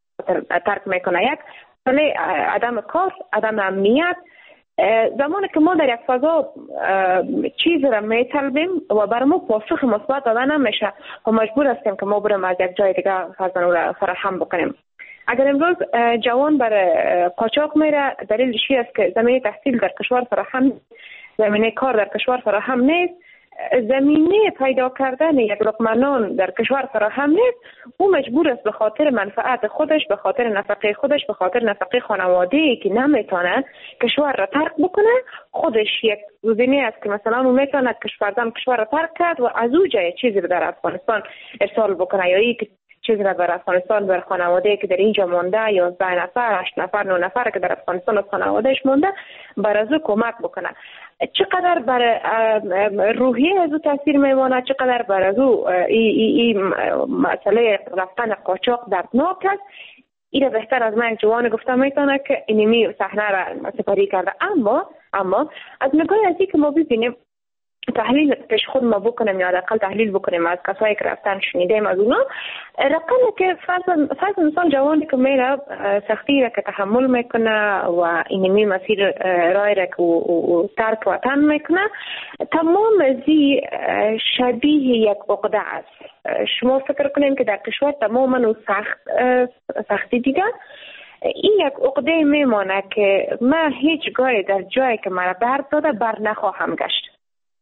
F: ترک میکنه. یک ولی عدم کار، عدم امنیت. زمانی که ما در یک فضا چیز را میطلبیم و بر ما پاسخ مثبت داده نمیشه و مجبور هستیم که ما بریم از یک جای دیگه خزانه را فراهم بکنیم. اگر امروز جوان بر قاچاق میره، دلیلش است که زمینه تحصیل در کشور فراهم نیست، زمینه کار در کشور فراهم نیست، زمینه پیدا کردن یک لقمه نان در کشور فراهم نیست. او مجبور است به خاطر منفعت خودش، به خاطر نفقه خودش، به خاطر نفقه خانواده‌ای که نمیتونه کشور را ترک بکنه. خودش یک گزینه است که مثلا او میتونه کشور را ترک کرد و از او جای چیزی در افغانستان ارسال بکنه، یا اینکه چیزی را بر افغانستان بر خانواده که در اینجا مونده، 11 نفر، 8 نفر، 9 نفر که در افغانستان از خانوادهش مونده، بر از او کمک بکنه. چقدر بر روحیه از او تاثیر میمانه، چقدر بر از او این مسئله رفتن قاچاق دردناک است. این بهتر از من جوان گفته میتونه که اینمی صحنه را سپری کرده. اما از نگاه ازی که ما ببینیم تحلیل پیش خود ما بکنیم یا حداقل تحلیل بکنیم از کسایی که رفتن شنیدیم از اونا، رقمی که فرض مثال جوانی که میره سختی را که تحمل میکنه و اینمی مسیر رای را که و ترک وطن میکنه، تمام ازی شبیه یک عقده است. شما فکر کنیم که در کشور تماما سختی دیده، این یک عقده میمانه که من هیچگاه در جایی که مرا بر داده بر نخواهم گشت.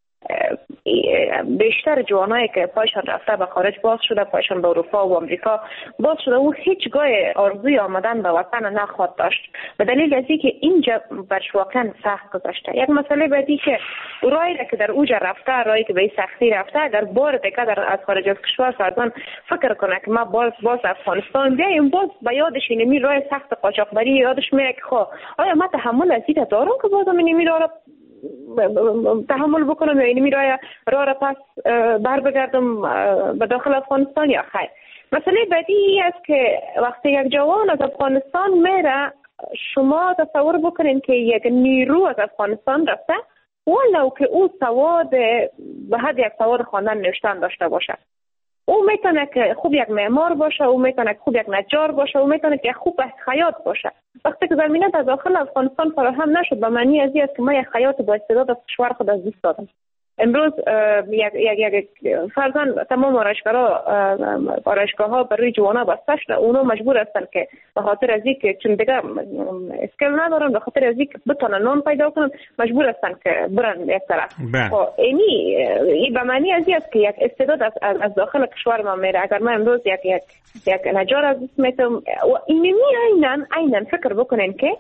F: بیشتر جوانایی که پایشان رفته به خارج باز شده، پایشان به اروپا و امریکا باز شده، او هیچگاه آرزوی آمدن به وطن نخواهد داشت، به دلیل از اینکه اینجا برش واقعا سخت گذشته. یک مسئله بعدی که رایی که در اوجا رفته، رایی که به این سختی رفته، اگر بار دیگه از خارج از کشور فرزن فکر کنه که ما باز افغانستان بیایم، باز به یادش اینمی رای سخت قاچاقبری یادش میاد که خب آیا ما تحمل از این دارم که بازم اینمی را تحمل بکنم یا اینمی راه را پس بر بگردم به داخل افغانستان یا خیر. مسئله بعدی این است که وقتی یک جوان از افغانستان میره، شما تصور بکنین که یک نیرو از افغانستان رفته ولو که او سواد به حد یک سواد خواندن نوشتن داشته باشه، او میتونه که خوب یک معمار باشه، او میتونه که خوب یک نجار باشه، او میتونه که خوب خیاط باشه. وقتی که زمینه در داخل افغانستان فراهم نشد، به معنی از این است که من یک خیاط با استعداد از کشور خود از دست دادم. امروز یک فرضاً تمام آرایشگاه‌ها برای جوانا بسته شده، اونا مجبور هستن که به خاطر از اینکه چون دیگه اسکیل ندارن، به خاطر از اینکه بتونن نان پیدا کنن، مجبور هستن که برن یک طرف. خب این به معنی از این است که یک استعداد از داخل کشور ما میره. اگر من امروز یک نجار از دست میتم و اینمی عیناً فکر بکنین که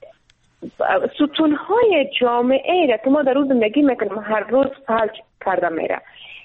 F: ستونهای جامعه را که ما در روز زندگی میکنیم هر روز فلج کرده میره.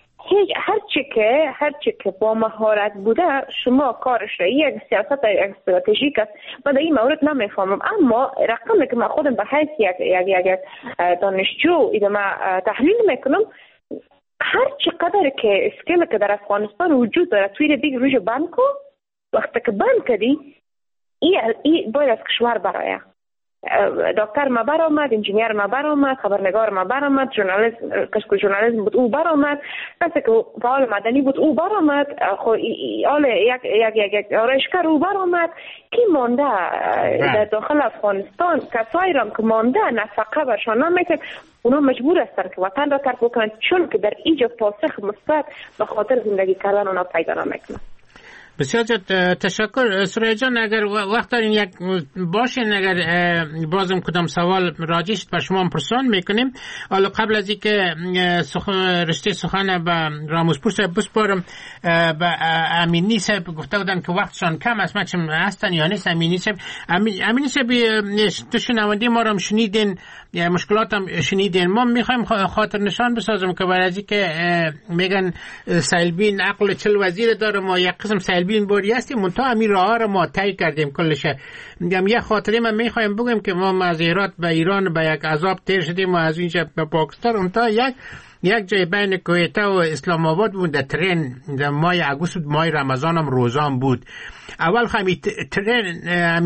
F: هرچی که با مهارت بوده شما کارش را، یک سیاست یک استراتژیک است، من در این مورد نمیفهمم، اما رقمی که من خودم به حیث یک دانشجو ایده من تحلیل میکنم، هر چقدر که اسکیل که در افغانستان وجود داره توی دیگه روش بند کن، وقتی که بند کردی این باید از کشور برایه. دکتر ما برآمد، انجینیر ما برآمد، خبرنگار ما برآمد، کسی که ژورنالیسم بود او برآمد، کسی که فعال مدنی بود او برآمد، خو یک آرایشگر او برآمد. کی مانده در داخل افغانستان؟ کسایی را که مانده نفقه برشان نمیکنه، اونا مجبور هستن که وطن را ترک بکنن، چون که در اینجا پاسخ مثبت به خاطر زندگی کردن اونا پیدا نمیکنن.
A: بسیار تشکر سریا جان. اگر وقت دارین یک باشین، اگر بازم کدام سوال راجعش به شما پرسان میکنیم. حالا قبل از اینکه رشته سخن به راموزپور صاحب بسپارم، به امینی صاحب گفته بودن که وقتشان کم است، من چه هستن یا نیست. امینی صاحب تو شنونده ما را شنیدین، مشکلات هم شنیدین. ما میخوایم خاطر نشان بسازم که برای از که میگن سیلبین عقل 40 وزیر داره، ما یک قسم سیلبین بوری هستیم، منتها همین راه را ما طی کردیم کلش. میگم یه خاطره من میخوایم بگم که ما از هرات به ایران به یک عذاب تیر شدیم و از اینجا به پاکستان، منتها یک جای بین کویت و اسلام آباد بود، در ترین در ماه اگوست بود، ماه رمضان هم روزان بود. اول خمی ترین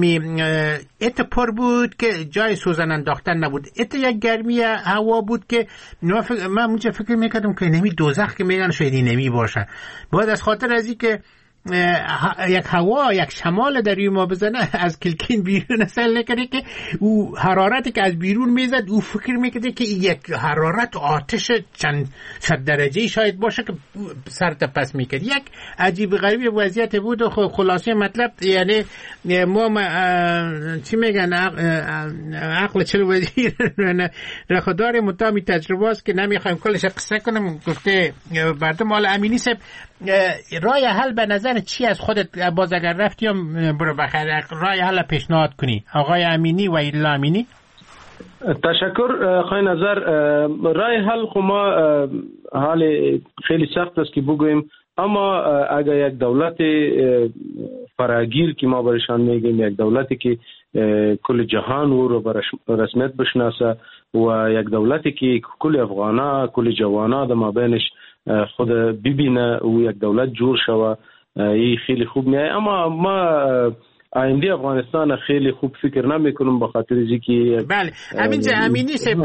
A: ات پر بود که جای سوزن انداختن نبود، ات یک گرمی هوا بود که من اونجا فکر میکردم که نمی دوزخ که میگن شاید نمی باشه. باید از خاطر از این که یک هوا یک شمال در ما بزنه از کلکین بیرون اصل نکرده که او حرارتی که از بیرون میزد او فکر میکرده که یک حرارت آتش چند صد درجه شاید باشه که سرت پس میکرد. یک عجیب غریب وضعیت بود. و خلاصه مطلب یعنی ما چی میگن عقل 40 وزیر رخدار متامی تجربه است که نمیخوایم کلش قصه کنم. گفته بردم حال امینی صاحب رای حل به نظر چی از خودت باز اگر رفتیم برو بخیر رای حل پیشنهاد کنی آقای امینی و ایلا امینی؟
D: تشکر خواهی نظر. رای حل خو ما حال خیلی سخت است که بگویم، اما اگر یک دولت فراگیر که ما برشان میگیم، یک دولتی که کل جهان او رو رسمیت بشناسه و یک دولتی که کل افغانا کل جوانا در مابینش خود ببینه و یک دولت جور شوه، این خیلی خوب میایه. اما ما آینده افغانستان خیلی خوب فکر نمیکنم به خاطر اینکه
A: بله امینی سب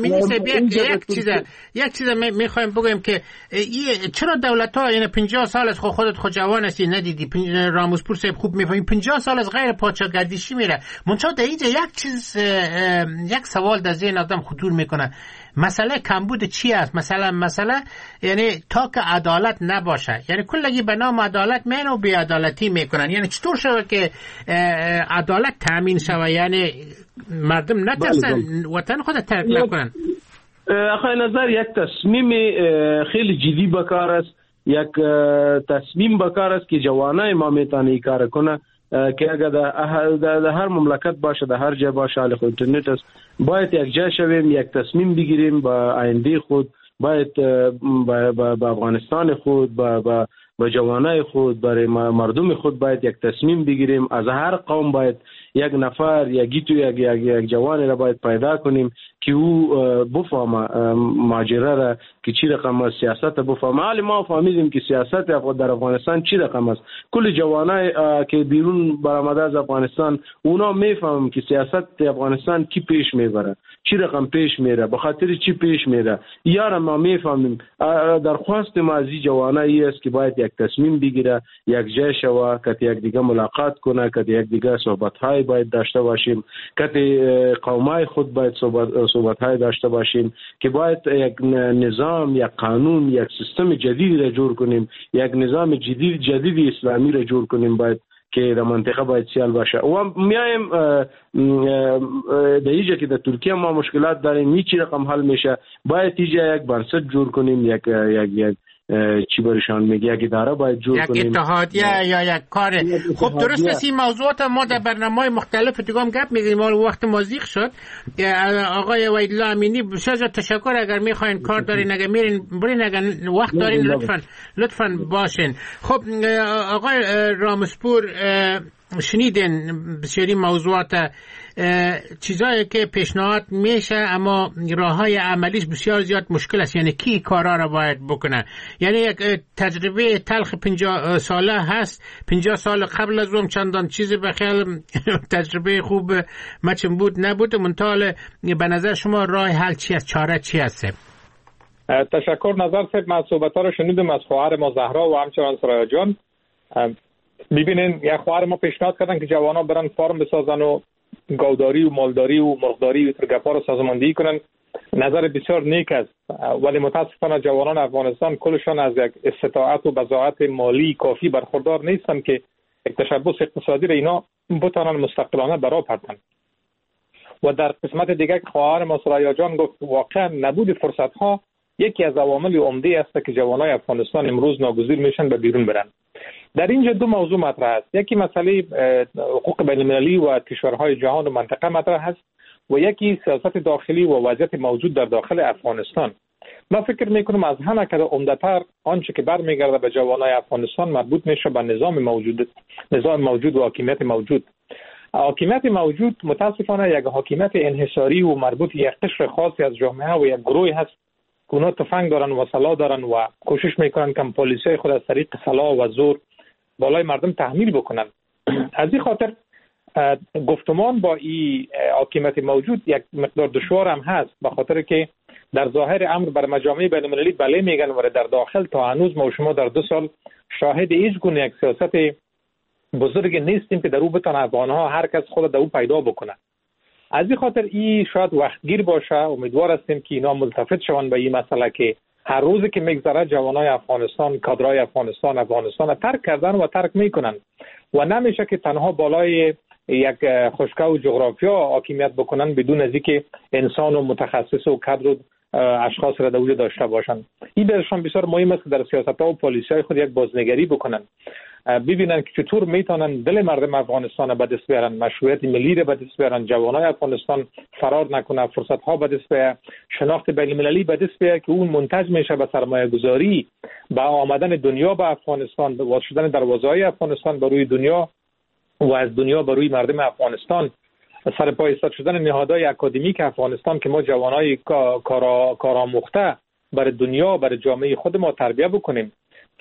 A: یک چیز میخوایم بگم که چرا دولت ها یعنی 50 سال از خودت جوان هستی ندیدی راموسپور صاحب خوب میفهمی 50 سال از غیر پادشاهگردشی میره منتها در اینجا یک سوال در ذهن آدم خطور میکنه مسئله کمبود چی است مسئله یعنی تا که عدالت نباشه یعنی کلگی به نام عدالت منو بی عدالتی میکنن یعنی چطور شود که عدالت تامین شود یعنی مردم نترسن وطن خود ترک نکنن
D: اخوای نظر یک تصمیم خیلی جدی بکار است یک تصمیم بکار است که جوانای ما میتونه این کار کنه که اگر در هر مملکت باشه در هر جای باشه حال خود اینترنت است باید یک جای شویم یک تصمیم بگیریم با آینده خود باید با افغانستان خود با جوانای خود برای مردم خود باید یک تصمیم بگیریم از هر قوم باید یک نفر یک جوان را باید پیدا کنیم که او بفهمه ماجرا را که چی رقم است سیاست بفهمه حالی ما فهمیدیم که سیاست در افغانستان چی رقم است کل جوانای که بیرون برآمده از افغانستان اونا میفهمن که سیاست افغانستان کی پیش میبره چی رقم پیش میره به خاطر چی پیش میره یارا ما میفهمیم درخواست ما از جوانای است که باید یک تصمیم بگیره یک جای شوه که یک دیگه ملاقات کنه که یک دیگه صحبت های باید داشته باشیم که قومای خود باید صحبت های داشته باشیم که باید یک نظام یک قانون یک سیستم جدید را جور کنیم یک نظام جدید اسلامی را جور کنیم باید که در منطقه باید سیال باشه و میایم در اینجا که در ترکیه ما مشکلات داریم هیچ رقم حل میشه باید اینجا یک بنسټ جور کنیم یک چی برشان میگه یک اداره باید جور کنیم
A: یک اتحادیه یا یک کار خب درست است این موضوعات ما در برنامه‌های مختلف دیگه هم گپ میزنیم وقت مازیق شد آقای وحیدالله امینی بسیار تشکر اگر میخواین کار دارین اگر میرین برین اگر وقت دارین لطفاً باشین خب آقای راموسپور شنیدین بسیاری موضوعات چیزایی که پیشنهاد میشه اما راههای عملیش بسیار زیاد مشکل است یعنی کی کارا را باید بکنه یعنی یک تجربه تلخ 50 ساله هست 50 سال قبل از اون چندان چیزی به خیال تجربه خوب مچم بود نبود منتها به نظر شما راه حل چی است چاره چی است
C: تشکر نظر صاحب من صحبت‌ها رو شنیدم از خواهر ما زهرا و همچنان سرایه جان میبینین یک خواهر ما پیشنهاد کردن که جوانا برن فارم بسازن و گاوداری و مالداری و مرغداری و ترگپا رو سازماندهی کنن نظر بسیار نیک است ولی متاسفانه جوانان افغانستان کلشان از یک استطاعت و بضاعت مالی کافی برخوردار نیستن که یک تشبث اقتصادی را اینا بتانن مستقلانه برا پرتن و در قسمت دیگه که خواهر ما سرایه جان گفت واقعا نبود فرصت ها یکی از عوامل عمده است که جوانای افغانستان امروز ناگزیر میشن به بیرون برن در اینجا دو موضوع مطرح است یکی مسئله حقوق بین‌المللی و کشورهای جهان و منطقه مطرح است و یکی سیاست داخلی و وضعیت موجود در داخل افغانستان من فکر میکنم از همه که عمده‌تر آنچه که برمیگرده به جوانای افغانستان مربوط میشه به نظام موجود و حاکمیت موجود حاکمیت موجود متاسفانه یک حاکمیت انحصاری و مربوط یک قشر خاصی از جامعه و یک گروهی هست که اونا تفنگ دارن و سلاح دارن و کوشش میکنن که پلیسای خود از طریق سلاح و زور بالای مردم تحمیل بکنن از این خاطر گفتمان با این حاکمیت موجود یک مقدار دشوار هم هست به خاطر که در ظاهر امر بر مجامع بین‌المللی بله میگن و در داخل تا هنوز ما و شما در 2 سال شاهد هیچ گونه یک سیاست بزرگ نیستیم که در او بتونه افغان‌ها هر کس خود در او پیدا بکنه از این خاطر این شاید وقتگیر باشه امیدوار هستیم که اینا ملتفت شوند به این مسئله که هر روزی که میگذره جوانای افغانستان کادرای افغانستان ترک کردن و ترک میکنن و نمیشه که تنها بالای یک خشکه و جغرافیا حاکمیت بکنن بدون از اینکه انسان و متخصص و کادر و اشخاص را در وجود داشته باشند این برشان بسیار مهم است که در سیاست‌ها و پالیسی‌های خود یک بازنگری بکنن ببینن که چطور میتونن دل مردم افغانستان به دست بیارن مشروعیت ملی را به دست بیارن جوانای افغانستان فرار نکنه فرصت‌ها به دست بیاره شناخت بین‌المللی به دست بیاره که اون منتج میشه به سرمایه‌گذاری به آمدن دنیا به افغانستان به واز شدن دروازه‌های افغانستان به روی دنیا و از دنیا به روی مردم افغانستان سر پای ایستاد شدن نهادهای اکادمیک افغانستان که ما جوانای کارآموخته برای دنیا برای جامعه خود ما تربیت بکنیم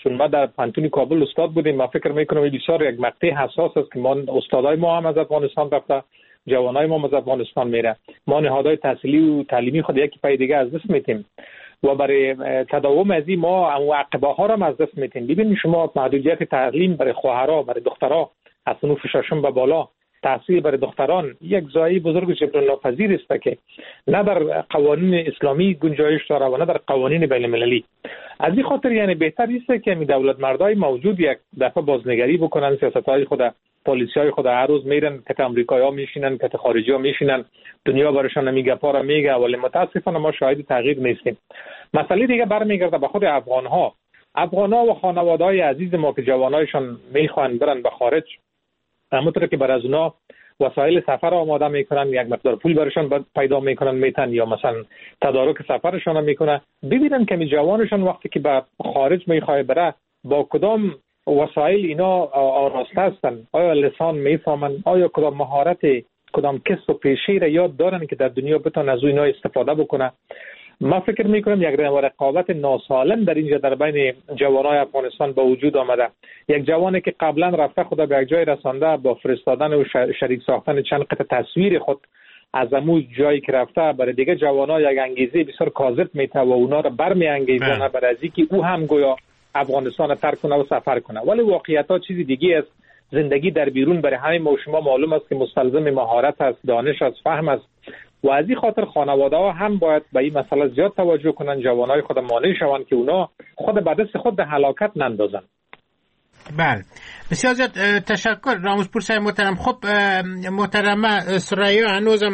C: چون ما در پانتون کابل استاد بودیم. ما فکر میکنم بسیار یک مقطع حساس است که ما استادای ما هم از افغانستان رفته، جوانای ما از افغانستان میره، ما نهادهای تحصیلی و تعلیمی خود یکی پای دیگه از دست میتیم و برای تداوم از این ما عقبه ها را از دست میتیم. ببینید شما محدودیت تعلیم برای خواهرها، برای دخترها از صنف ششم به بالا، تحصیل برای دختران یک ضایعه بزرگ جبران ناپذیر است که نه در قوانین اسلامی گنجایش داره و نه در قوانین بین المللی. از این خاطر یعنی بهتر است که می دولت مردای موجود یک دفعه بازنگری بکنن سیاست‌های خود، پالیسی‌های خود. هر روز میرن که امریکایی‌ها میشینن، که خارجی‌ها میشینن، دنیا برشان میگه پارا میگه، ولی متاسفانه ما شاهد تغییر نیستیم. مسئله دیگه برمیگرده به خود افغان‌ها و خانواده‌های عزیز ما که جوانایشان میخوان برن به خارج، همونطور که بر از اونا وسایل سفر آماده میکنن، یک مقدار پول برشان پیدا میکنن میتن یا مثلا تدارک سفرشان میکنه، ببینن که جوانشان وقتی که به خارج میخواد بره با کدام وسایل اینا آراسته هستن، آیا لسان میفهمن، آیا کدام مهارت، کدام کسب و پیشه را یاد دارن که در دنیا بتون از اینا استفاده بکنه. ما فکر میکنم یک رقابت ناسالم در اینجا در بین جوانای افغانستان به وجود آمده. یک جوانی که قبلا رفته خود به یک جای رسانده با فرستادن و شریک ساختن چند قطعه تصویر خود از امو جایی که رفته برای دیگه جوانا یک انگیزه بسیار کاذب میته و اونا را برمیانگیزونه برای از اینکه او هم گویا افغانستان ترک کنه و سفر کنه، ولی واقعیت ها چیزی دیگه است. زندگی در بیرون برای همه ما شما معلوم است که مستلزم مهارت است، دانش است، فهم است و از این خاطر خانواده ها هم باید به این مسئله زیاد توجه کنن، جوانای خود مانع شوند که اونا خود به دست خود به هلاکت نندازن.
A: بله، بسیار زیاد تشکر راموزپور صاحب محترم. خب محترمه سریا هنوزم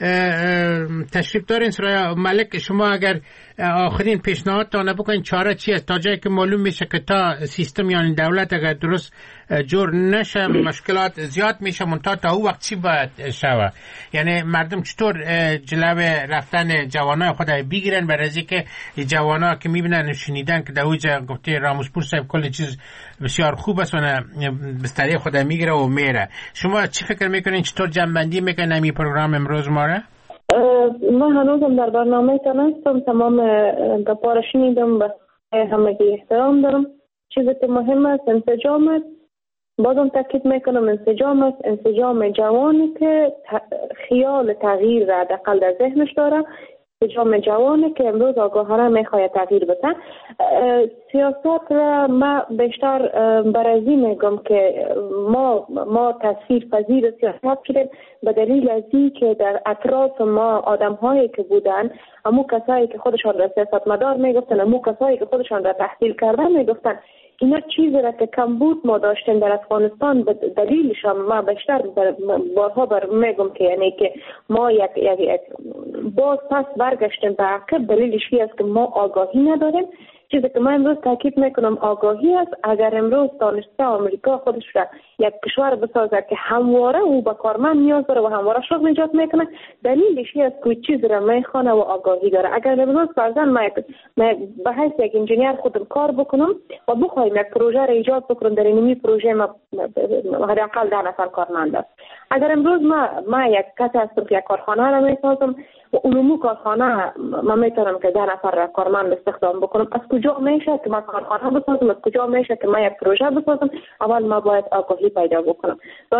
A: تشریف دارین. سریا ملک، شما اگر آخرین پیشنهادتان بکنین چاره چی است تا جایی که معلوم میشه که تا سیستم یعنی دولت اگر درست جور نشه مشکلات زیاد میشه، منتها تا او وقت چی باید شوه؟ یعنی مردم چطور جلو رفتن جوانای خود بگیرن برای از اینکه جوانا که میبینن و شنیدن که در اوجا گفته راموزپور صاحب کل چیز بسیار خوب است و بستری خود میگیره و میره. شما چی فکر میکنین، چطور جنبندی میکنین این پروگرام امروز ما را؟
F: من هنوزم در برنامه هستم، تمام گپا را شنیدم، بس همگی احترام دارم. چیزی که مهم است انسجام است. بازم تاکید میکنم انسجام است، انسجام جوانی که خیال تغییر را حداقل در ذهنش داره، انسجام جوانی که امروز آگاهانه میخواد تغییر بده. سیاست را ما بیشتر برای این میگم که ما تاثیر پذیر سیاست شدیم به دلیل از این که در اطراف ما آدم هایی که بودن، امو کسایی که خودشان را سیاستمدار میگفتن، امو کسایی که خودشان را تحصیل کردن میگفتن، اینا چیزی را که کمبود ما داشتیم در افغانستان به دلیلش ما بیشتر بارها میگم که یعنی که ما یک باز پس برگشتیم به عقب. دلیلش است که ما آگاهی نداریم. چیزی که من امروز تاکید میکنم آگاهی است. اگر امروز دانشگاه آمریکا خودش را یک کشور بسازه که همواره او به کارمند نیاز داره و همواره شغل ایجاد میکنه، دلیلش است که چیزی را میخوانه و آگاهی داره. اگر امروز فرضاً من به حیث یک انجینیر خودم کار بکنم و بخوایم یک پروژه را ایجاد بکنم، در اینمی پروژه ما حداقل 10 نفر کارمند است. اگر امروز ما یک کسی هستم که یک کارخانه را میسازم و اونمو کارخانه ما میتونم که 10 نفر را کارمند استخدام بکنم، از کجا میشه که ما کارخانه بسازم؟ از کجا میشه که ما یک پروژه بسازم؟ اول ما باید آگاهی پیدا بکنم.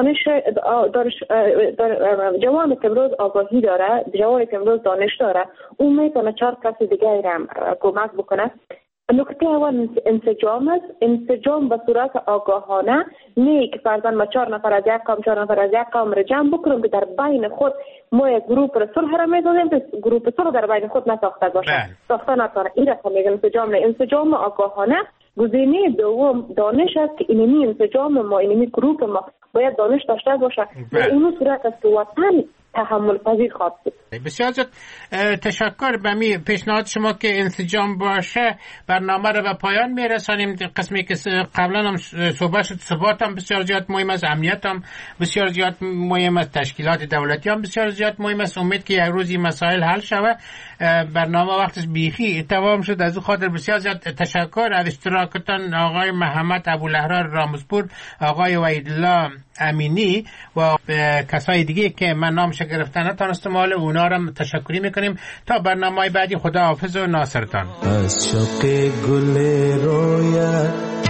F: جوانی که امروز آگاهی داره، جوانی که امروز دانش داره، اون میتونه 4 کسی دیگه را کمک بکنه. نکته اول انسجام است. انسجام به صورت آگاهانه، نه که فرضاً ما 4 نفر از یک قوم 4 نفر از یک قوم را جمع بکنیم که در بین خود ما یک گروپ را صلح را می‌سازیم که گروپ صلح در بین خود نساخته باشه. ساخته نتونه. این را میگن انسجام. نه، انسجام آگاهانه. گزینه دوم دانش است که اینمی انسجام ما، اینمی گروپ ما باید دانش داشته باشه. در اون صورت است که وطن تحمل پذیر خواهد بود.
A: بسیار زیاد تشکر. به می پیشنهاد شما که انسجام باشه برنامه رو به پایان میرسانیم. قسمی که قبلا هم صحبت شد، ثبات هم بسیار زیاد مهم است، امنیت هم بسیار زیاد مهم است، تشکیلات دولتی هم بسیار زیاد مهم است. امید که یک روز این مسائل حل شود. برنامه وقتش بیخی تمام شد. از اون خاطر بسیار زیاد تشکر از اشتراکتان آقای محمد ابوالحرار راموزپور، آقای وحیدالله امینی و کسای دیگه که من نامش گرفتن نتونستم، حال اونا رو تشکری میکنیم. تا برنامه بعدی خدا حافظ و ناصرتان.
G: از شوق گل رویت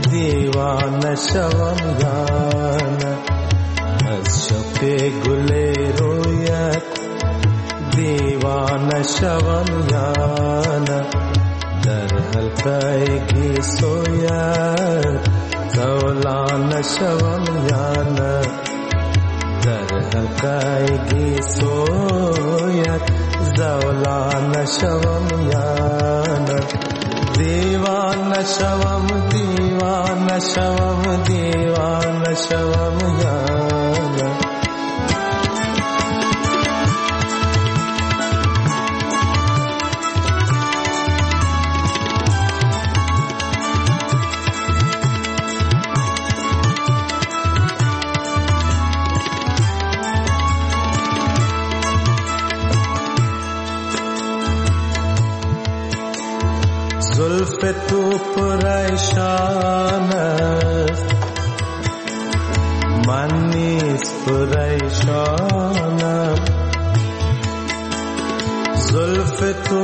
G: دیوانه شوم یا نه از شوق گل رویت دیوانه شوم یا نه در حلقه گیسویت زولانه شوم یا نه در حلقه گیسویت زولانه شوم یا نه دیوانه شوم دیوانه شوم دیوانه شوم یا نه زلف تو پریشان است من نیز پریشانم زلف تو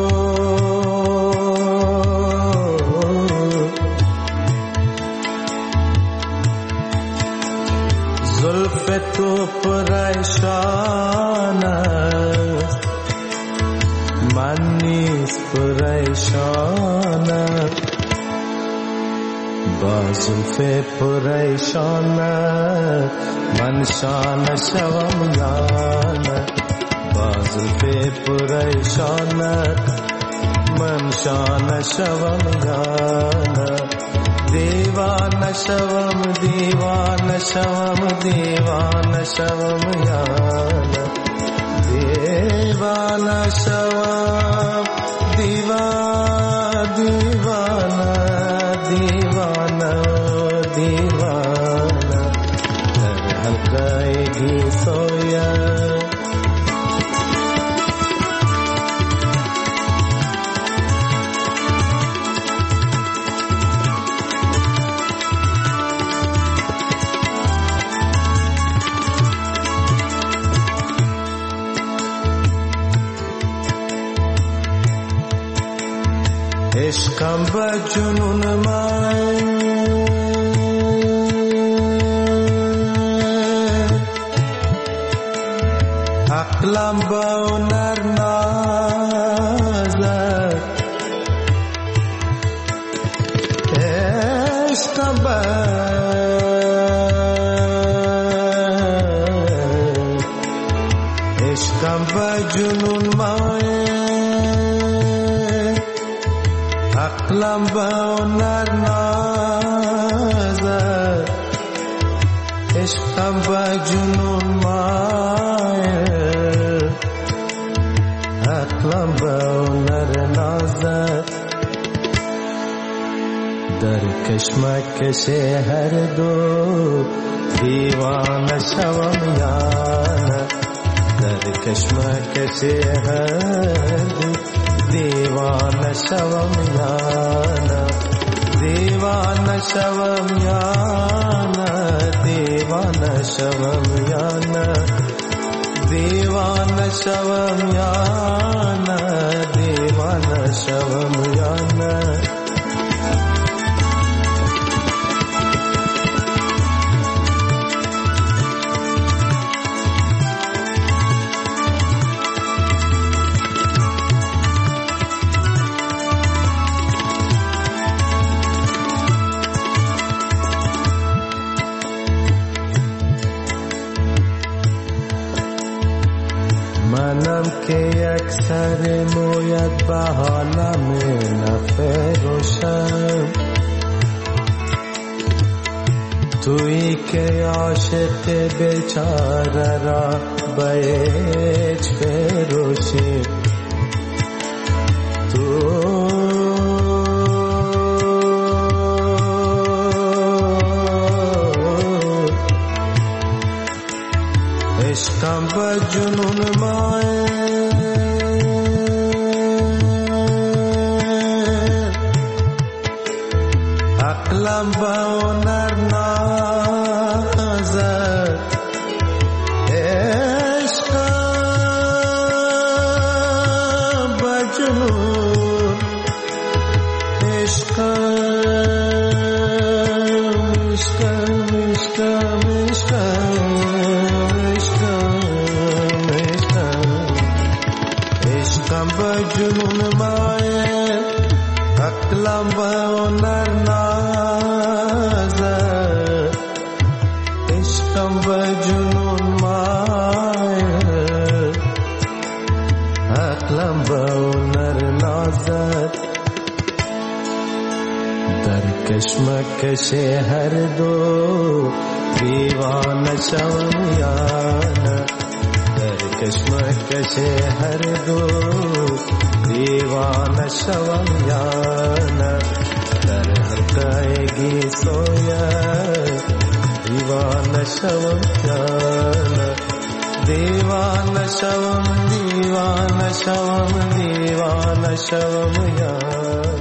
G: پریشان است من نیز پریشانم با زلف پریشانت من شان شوم یا نه با زلف پریشانت من شان شوم یا نه دیوانه شوم دیوانه شوم دیوانه شوم یا نه دیوانه شوم دیوانه دیوانه دیوانه در حلقه گیسویت عشقم به جنون من عقلم به هنر نازد عشقم به جنون من عقلم به هنر نازد عشقم به جنون مایل عقلم به هنر نازد در کشمکش هر دو دیوانه شوم یا نه در کشمکش هر دو دیوانه شوم یا نه دیوانه شوم یا نه دیوانه شوم یا نه دیوانه شوم یا نه دیوانه شوم یا نه منم که یک سر مویت به حالم نفروشم تویی که عاشق بیچاره را به هیچ فروشی تو عشقم به جنون مایه عقلم به هنر نازد عشقم به جنون عشقم नरनाज इश्कम बजुनून माय अकलम नरनाज दर कश्मकशे हर दो दीवान शवयान दर कश्मकशे हर दो दीवान शवयान दर हकाएगी सोया दीवान शवयान दीवान शवम दीवान शवम दीवान शवयान